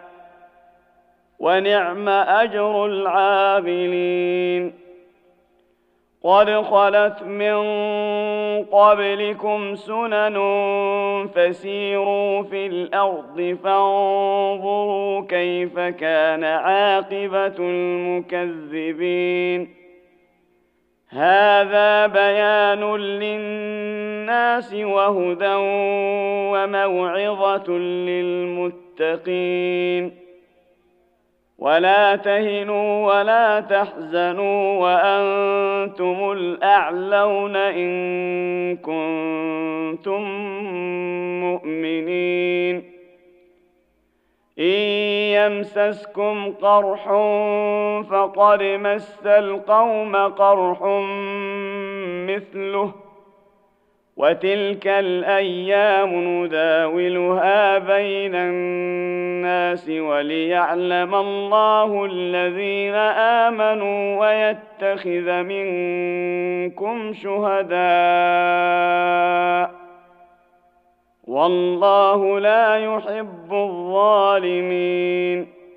ونعم أجر العاملين قد خلت من قبلكم سنن فسيروا في الأرض فانظروا كيف كان عاقبة المكذبين هذا بيان للناس وهدى وموعظة للمتقين ولا تهنوا ولا تحزنوا وأنتم الأعلون إن كنتم مؤمنين إن يمسسكم قرح فقد مس القوم قرح مثله وتلك الأيام نداولها بين الناس وليعلم الله الذين آمنوا ويتخذ منكم شهداء والله لا يحب الظالمين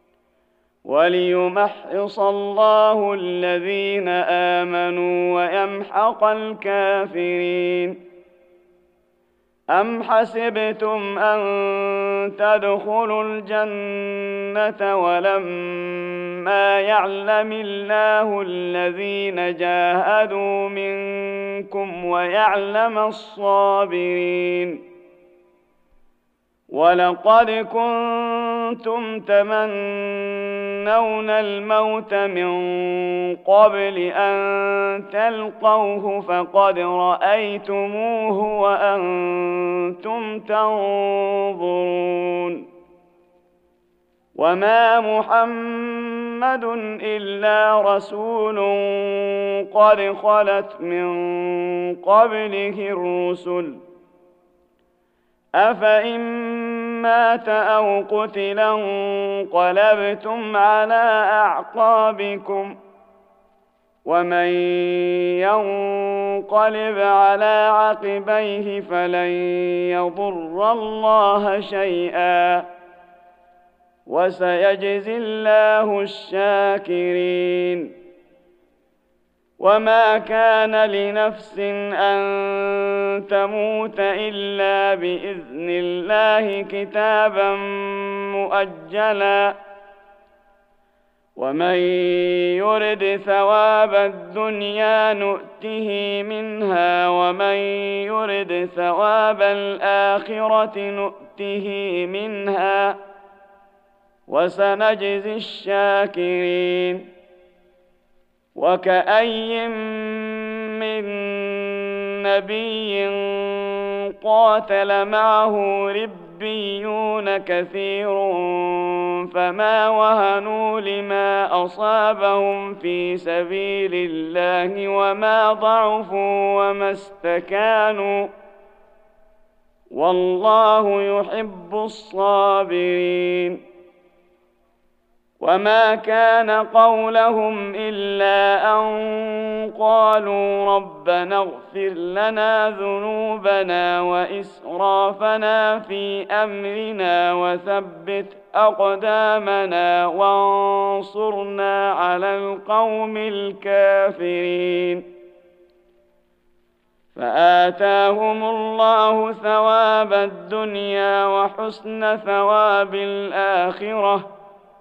وليمحص الله الذين آمنوا ويمحق الكافرين أم حسبتم أن تدخلوا الجنة ولما يعلم الله الذين جاهدوا منكم ويعلم الصابرين ولقد كنتم تمنون الموت من قبل أن تلقوه فقد رأيتموه وأنتم تنظرون وما محمد إلا رسول قد خلت من قبله الرسل أفإن مات أو قتل انقلبتم على أعقابكم ومن ينقلب على عقبيه فلن يضر الله شيئا وسيجزي الله الشاكرين. وما كان لنفس أن تموت إلا بإذن الله كتابا مؤجلا، ومن يرد ثواب الدنيا نؤته منها، ومن يرد ثواب الآخرة نؤته منها، وسنجزي الشاكرين. وكأي من نبي قاتل معه ربيون كثير فما وهنوا لما أصابهم في سبيل الله وما ضعفوا وما استكانوا، والله يحب الصابرين. وما كان قولهم إلا أن قالوا ربنا اغفر لنا ذنوبنا وإسرافنا في أمرنا وثبت أقدامنا وانصرنا على القوم الكافرين. فآتاهم الله ثواب الدنيا وحسن ثواب الآخرة،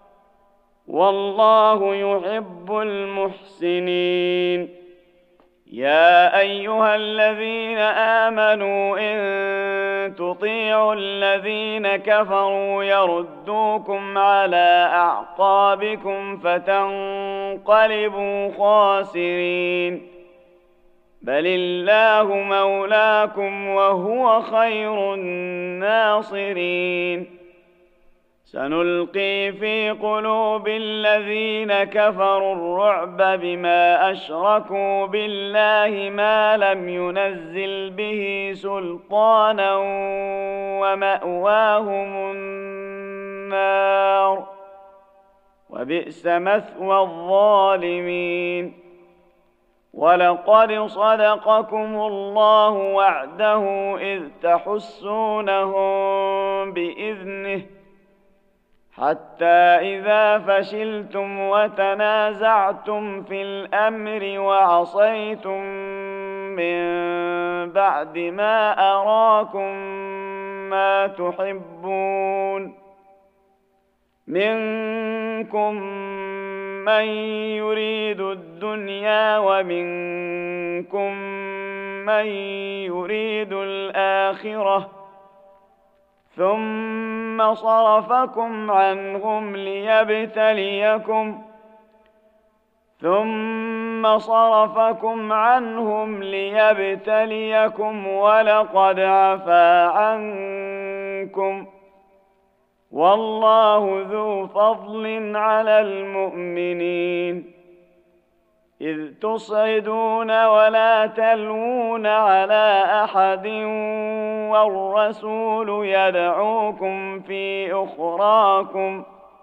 والله يحب المحسنين. يا أيها الذين آمنوا إن تطيعوا الذين كفروا يردوكم على أعقابكم فتنقلبوا خاسرين، بل الله مولاكم وهو خير الناصرين. سنلقي في قلوب الذين كفروا الرعب بما أشركوا بالله ما لم ينزل به سلطانا ومأواهم النار، وبئس مثوى الظالمين. ولقد صدقكم الله وعده إذ تحسونهم بإذنه، حتى إذا فشلتم وتنازعتم في الأمر وعصيتم من بعد ما أراكم ما تحبون، منكم من يريد الدنيا ومنكم من يريد الآخرة، ثم صرفكم عنهم ليبتليكم ثم صرفكم عنهم ليبتليكم ولقد عفا عنكم، والله ذو فضل على المؤمنين. إذ تصعدون ولا تلوون على أحد والرسول يدعوكم في أخراكم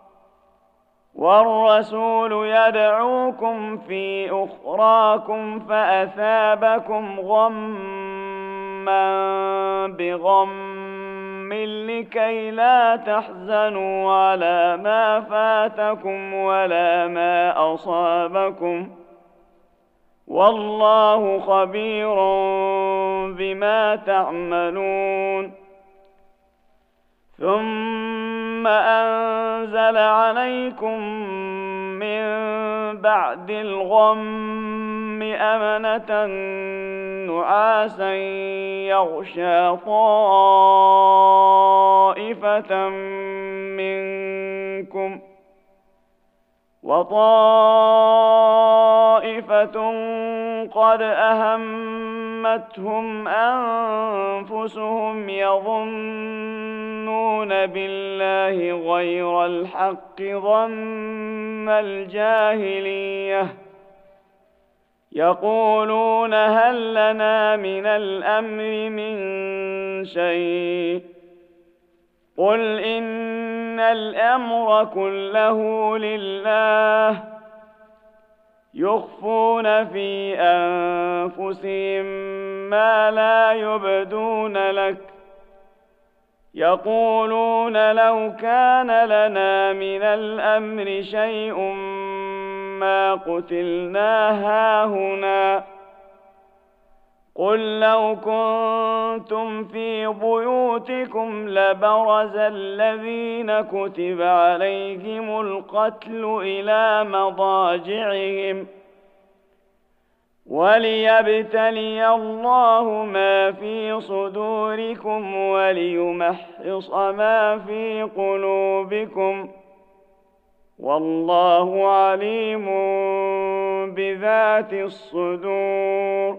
والرسول يدعوكم في أخراكم فأثابكم غمّا بغم لكي لا تحزنوا على ما فاتكم ولا ما أصابكم، والله خبير بما تعملون. ثم أنزل عليكم من بعد الغم أمنة نعاسا يغشى طائفة منكم وطائفة قد أهمتهم أنفسهم يظنون بالله غير الحق ظن الجاهلية، يقولون هل لنا من الأمر من شيء، قل إن الأمر كله لله، يخفون في أنفسهم ما لا يبدون لك، يقولون لو كان لنا من الأمر شيء ما قتلنا هاهنا. قل لو كنتم في بيوتكم لبرز الذين كتب عليهم القتل إلى مضاجعهم وليبتلي الله ما في صدوركم وليمحص ما في قلوبكم والله عليم بذات الصدور.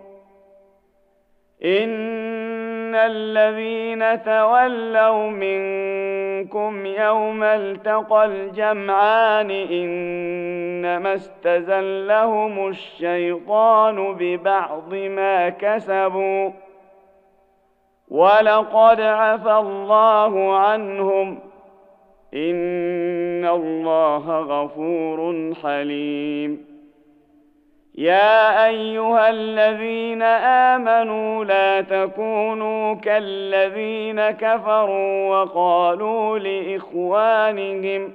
إن الذين تولوا منكم يوم التقى الجمعان إنما استزلهم الشيطان ببعض ما كسبوا ولقد عفى الله عنهم إن الله غفور حليم. يا أيها الذين آمنوا لا تكونوا كالذين كفروا وقالوا لإخوانهم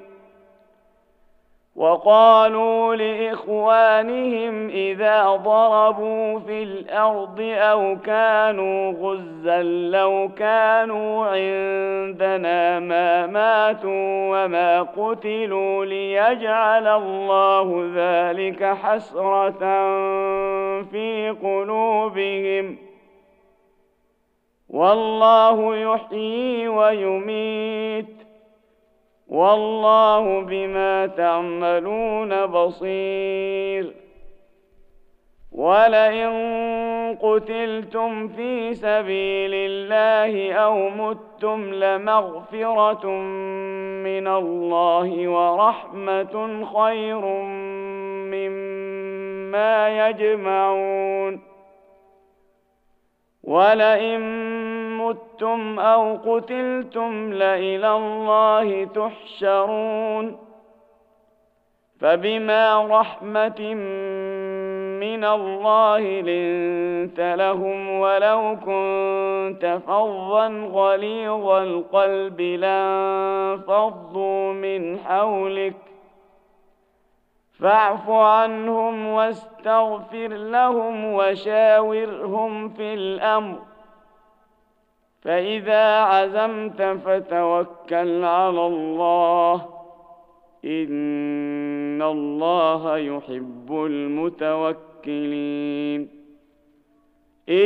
وقالوا لإخوانهم إذا ضربوا في الأرض أو كانوا غزا لو كانوا عندنا ما ماتوا وما قتلوا ليجعل الله ذلك حسرة في قلوبهم والله يحيي ويميت والله بما تعملون بصير. ولئن قتلتم في سبيل الله أو متم لمغفرة من الله ورحمة خير مما يجمعون. ولئن متم أو قتلتم لإلى الله تحشرون. فبما رحمة من الله لنت لهم ولو كنت فظا غليظ القلب لانفضوا من حولك فاعف عنهم واستغفر لهم وشاورهم في الأمر فإذا عزمت فتوكل على الله إن الله يحب المتوكلين. إن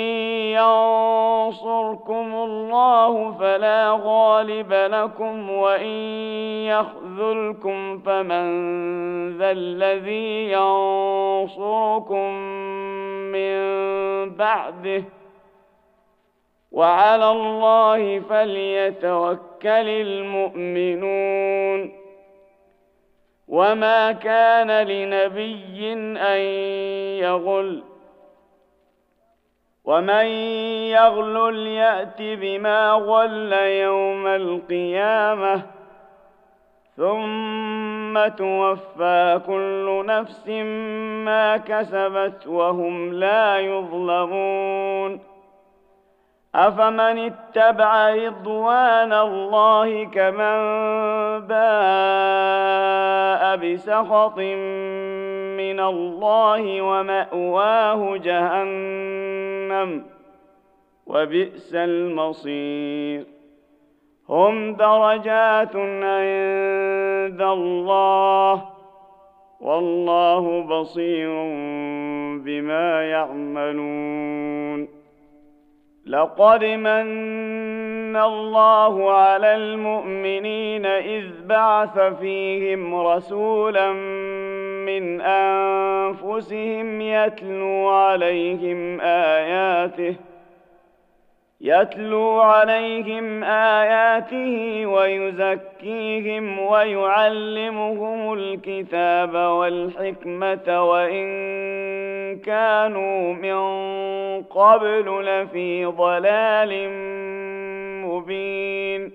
ينصركم الله فلا غالب لكم وإن يخذلكم فمن ذا الذي ينصركم من بعده وعلى الله فليتوكل المؤمنون. وما كان لنبي أن يغل ومن يغلل يأت بما غل يوم القيامة ثم توفى كل نفس ما كسبت وهم لا يظلمون. أفمن اتبع رضوان الله كمن باء بسخط من الله ومأواه جهنم وبئس المصير. هم درجات عند الله والله بصير بما يعملون. لقد من الله على المؤمنين إذ بعث فيهم رسولا من أنفسهم يتلو عليهم آياته يتلو عليهم آياته ويزكيهم ويعلمهم الكتاب والحكمة وإن كانوا من قبل لفي ضلال مبين.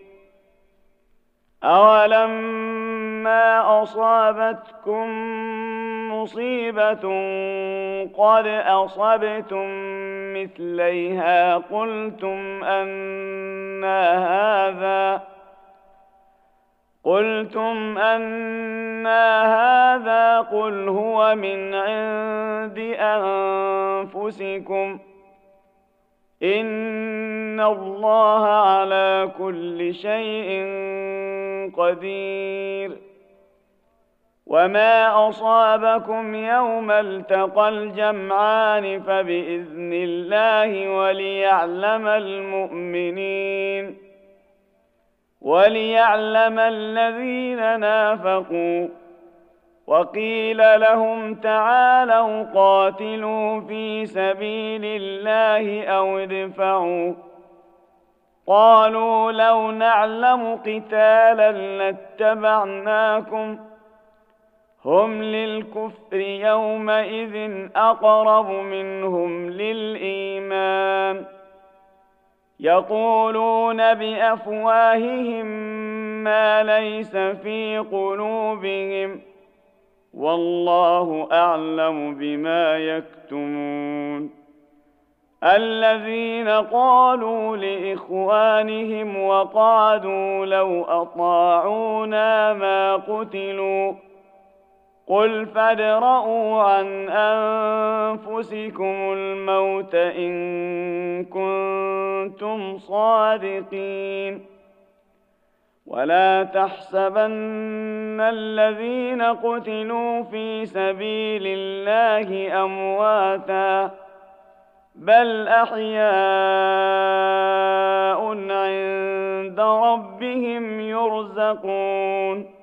أولما أصابتكم مصيبة قد أصبتم مثليها قلتم أنى هذا قلتم أنى هذا قل هو من عند أنفسكم إن الله على كل شيء قدير وما أصابكم يوم التقى الجمعان فبإذن الله وليعلم المؤمنين وليعلم الذين نافقوا وقيل لهم تعالوا قاتلوا في سبيل الله أو ادفعوا قالوا لو نعلم قتالا لاتبعناكم هم للكفر يومئذ أقرب منهم للإيمان يقولون بأفواههم ما ليس في قلوبهم والله أعلم بما يكتمون الذين قالوا لإخوانهم وقعدوا لو أطاعونا ما قتلوا قل فادرءوا عن أنفسكم الموت إن كنتم صادقين ولا تحسبن الذين قتلوا في سبيل الله أمواتا بل أحياء عند ربهم يرزقون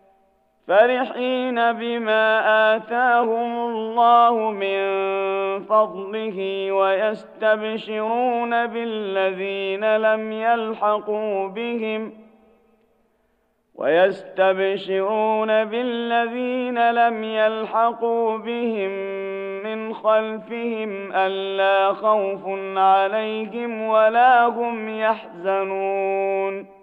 فرحين بما آتاهم الله من فضله ويستبشرون بالذين لم يلحقوا بهم ويستبشرون بالذين لم يلحقوا بهم من خلفهم ألا خوف عليهم ولا هم يحزنون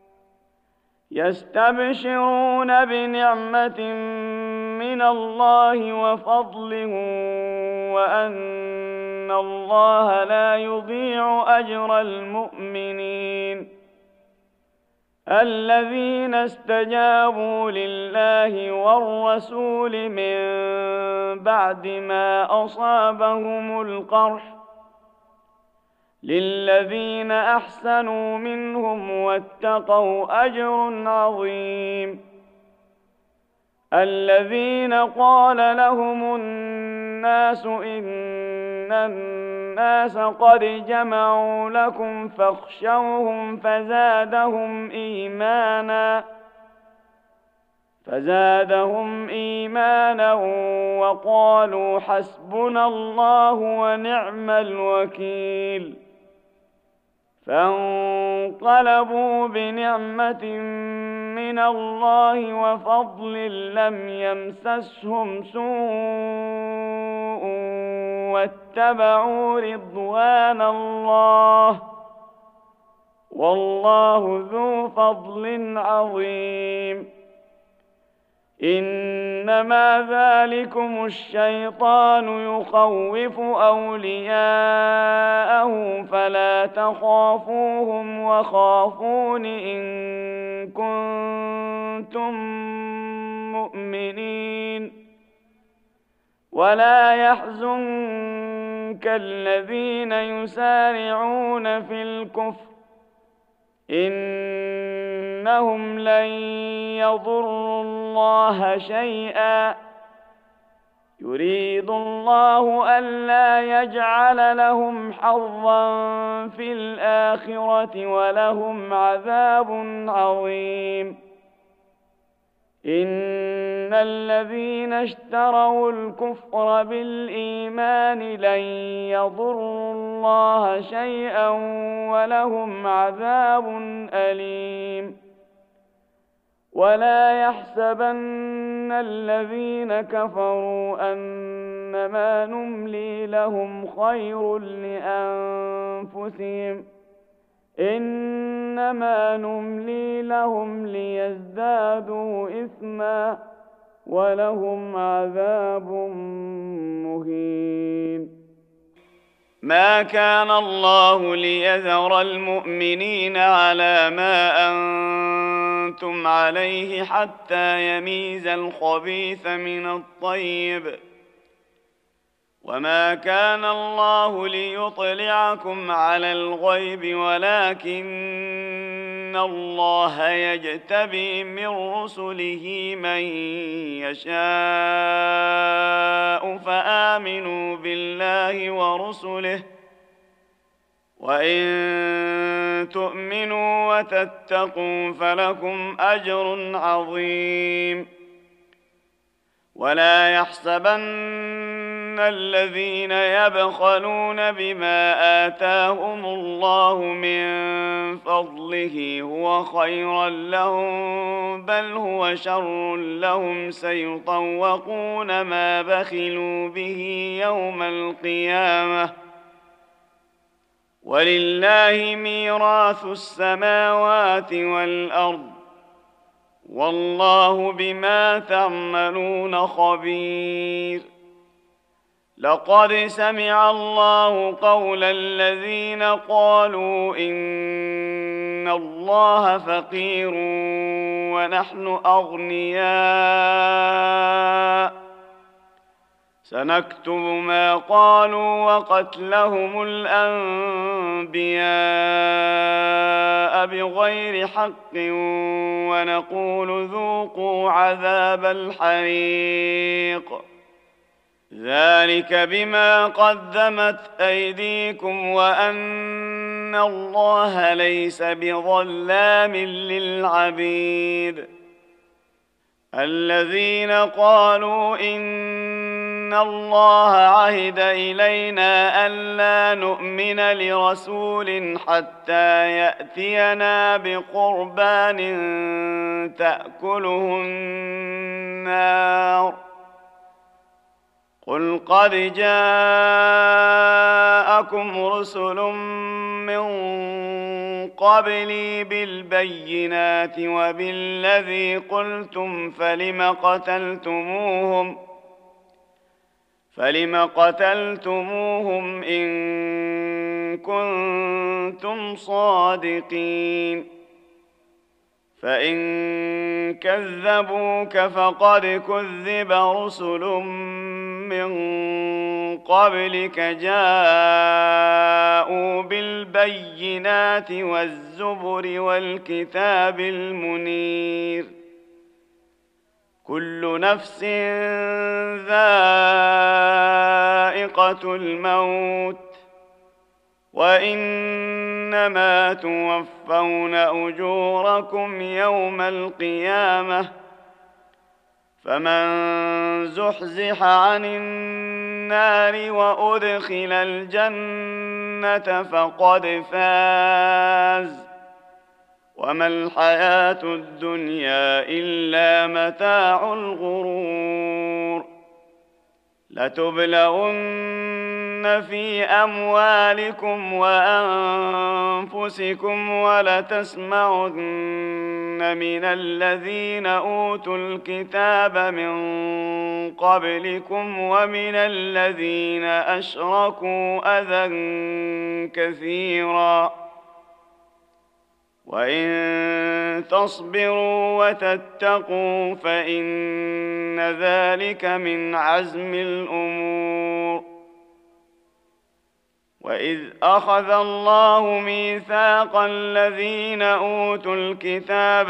يستبشرون بنعمة من الله وفضل وأن الله لا يضيع أجر المؤمنين الذين استجابوا لله والرسول من بعد ما أصابهم القرح للذين أحسنوا منهم واتقوا أجر عظيم الذين قال لهم الناس إن الناس قد جمعوا لكم فاخشوهم فزادهم إيمانا فزادهم إيمانا وقالوا حسبنا الله ونعم الوكيل فانقلبوا بنعمة من الله وفضل لم يمسسهم سوء واتبعوا رضوان الله والله ذو فضل عظيم إنما ذلكم الشيطان يخوف أولياءه فلا تخافوهم وخافون إن كنتم مؤمنين ولا يحزنك الذين يسارعون في الكفر إنهم لن يضروا الله شيئا يريد الله ألا يجعل لهم حظا في الآخرة ولهم عذاب عظيم إن الذين اشتروا الكفر بالإيمان لن يضروا الله شيئا ولهم عذاب أليم ولا يحسبن الذين كفروا أنما نملي لهم خير لأنفسهم إنما نملي لهم ليزدادوا إثما ولهم عذاب مهين ما كان الله ليذر المؤمنين على ما أنتم عليه حتى يميز الخبيث من الطيب، وما كان الله ليطلعكم على الغيب ولكن الله يجتبي من رسله من يشاء فآمنوا بالله ورسله، وإن تؤمنوا وتتقوا فلكم أجر عظيم. ولا يحسبن الذين يبخلون بما آتاهم الله من فضله هو خيرا لهم بل هو شر لهم سيطوقون ما بخلوا به يوم القيامة، ولله ميراث السماوات والأرض والله بما تعملون خبير. لقد سمع الله قول الذين قالوا إن الله فقير ونحن أغنياء، سنكتب ما قالوا وقتلهم الأنبياء بغير حق ونقول ذوقوا عذاب الحريق، ذلك بما قدمت أيديكم وأن الله ليس بظلام للعبيد. الذين قالوا إن الله عهد إلينا ألا نؤمن لرسول حتى يأتينا بقربان تأكله النار، قل قد جاءكم رسل من قبلي بالبينات وبالذي قلتم فلم قتلتموهم فلم قتلتموهم إن كنتم صادقين، فإن كذبوك فقد كذب رسل من قبلك جاءوا بالبينات والزبر والكتاب المنير، كل نفس ذائقة الموت وإنما توفون أجوركم يوم القيامة، فمن زحزح عن النار وأدخل الجنة فقد فاز، وما الحياة الدنيا إلا متاع الغرور. لتبلغن في أموالكم وأنفسكم ولتسمعن من الذين أوتوا الكتاب من قبلكم ومن الذين أشركوا أذى كثيرا، وإن تصبروا وتتقوا فإن ذلك من عزم الأمور. وإذ أخذ الله ميثاق الذين أوتوا الكتاب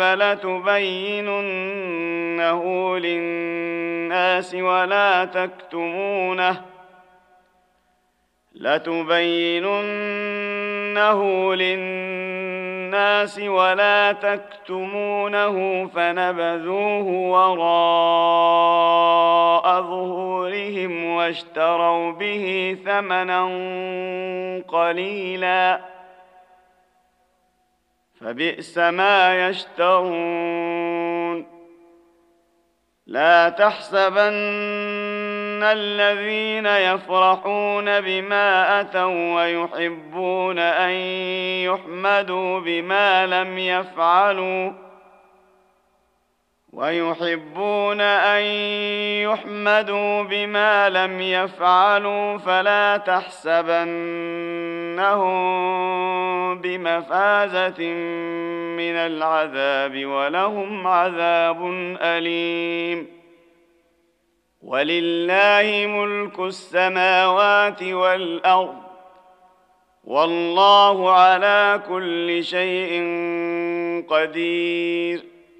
لتبيننه للناس ولا تكتمونه لتبيننه للناس ولا تكتمونه فنبذوه وراء ظهورهم واشتروا به ثمنا قليلا فبئس ما يشترون. لا تحسبن الذين يفرحون بما أتوا ويحبون أن يحمدوا بما لم يفعلوا ويحبون أن يحمدوا بما لم يفعلوا فلا تحسبنهم بمفازة من العذاب ولهم عذاب أليم. ولله ملك السماوات والأرض والله على كل شيء قدير.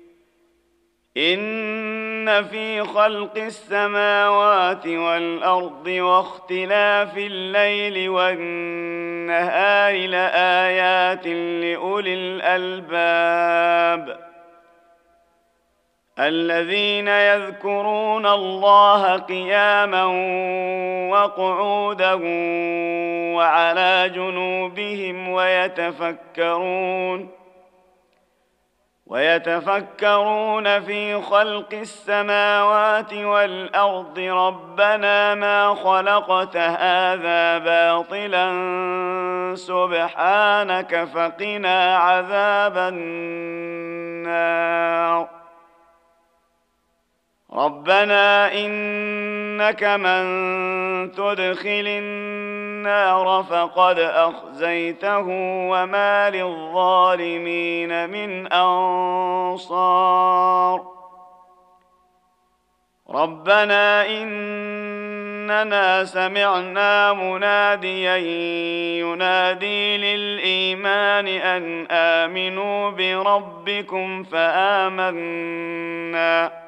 إن في خلق السماوات والأرض واختلاف الليل والنهار لآيات لأولي الألباب الذين يذكرون الله قياما وقعودا وعلى جنوبهم ويتفكرون ويتفكرون في خلق السماوات والأرض ربنا ما خلقت هذا باطلا سبحانك فقنا عذاب النار. ربنا إنك من تدخل النار فقد أخزيته وما للظالمين من أنصار. ربنا إننا سمعنا مناديا ينادي للإيمان أن آمنوا بربكم فآمنا.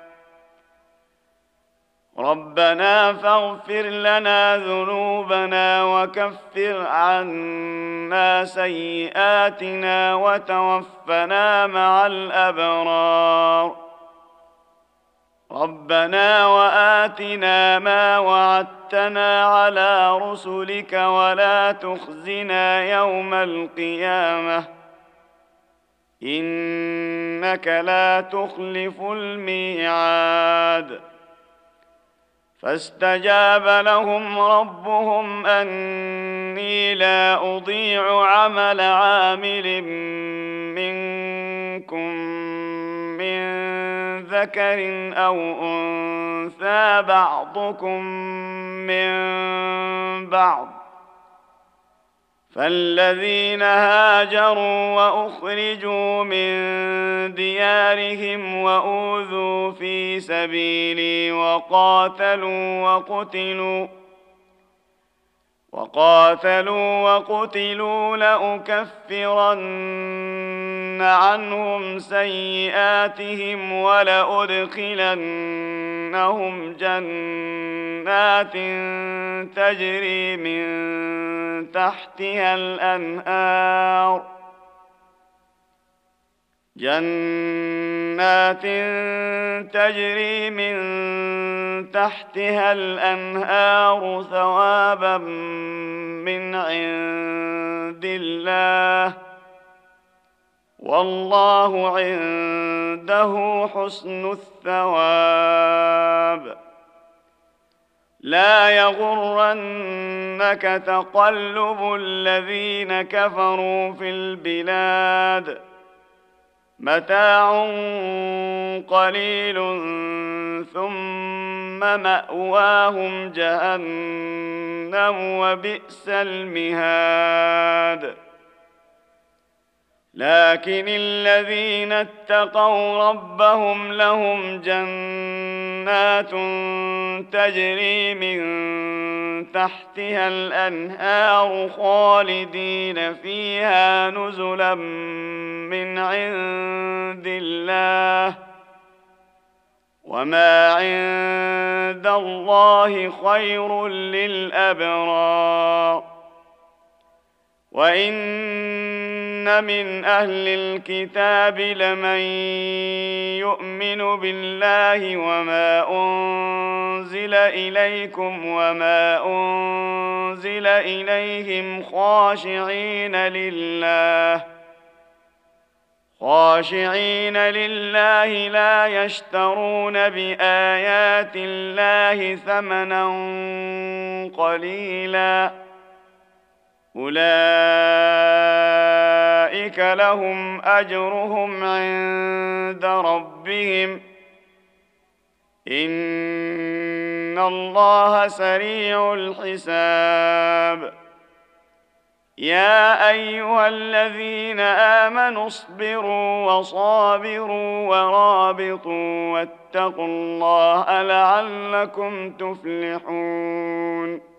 ربنا فاغفر لنا ذنوبنا وكفر عنا سيئاتنا وتوفنا مع الأبرار. ربنا وآتنا ما وعدتنا على رسلك ولا تخزنا يوم القيامة إنك لا تخلف الميعاد. فاستجاب لهم ربهم أني لا أضيع عمل عامل منكم من ذكر أو أنثى بعضكم من بعض. فالذين هاجروا وأخرجوا من ديارهم وأوذوا في سبيلي وقاتلوا وقتلوا وقاتلوا وقتلوا لأكفرن عنهم سيئاتهم ولأدخلنهم جنات تجري من تحتها الأنهار جنات تجري من تحتها الأنهار ثوابا من عند الله والله عنده حسن الثواب. لا يغرنك تقلب الذين كفروا في البلاد متاع قليل ثم مأواهم جهنم وبئس المهاد. لكن الذين اتقوا ربهم لهم جنات تجري من تحتها الأنهار خالدين فيها نزلا من عند الله وما عند الله خير للأبرار. وإن من أهل الكتاب لمن يؤمن بالله وما أنزل إليكم وما أنزل إليهم خاشعين لله خاشعين لله لا يشترون بآيات الله ثمنا قليلا أولئك لهم أجرهم عند ربهم إن الله سريع الحساب. يا أيها الذين آمنوا اصبروا وصابروا ورابطوا واتقوا الله لعلكم تفلحون.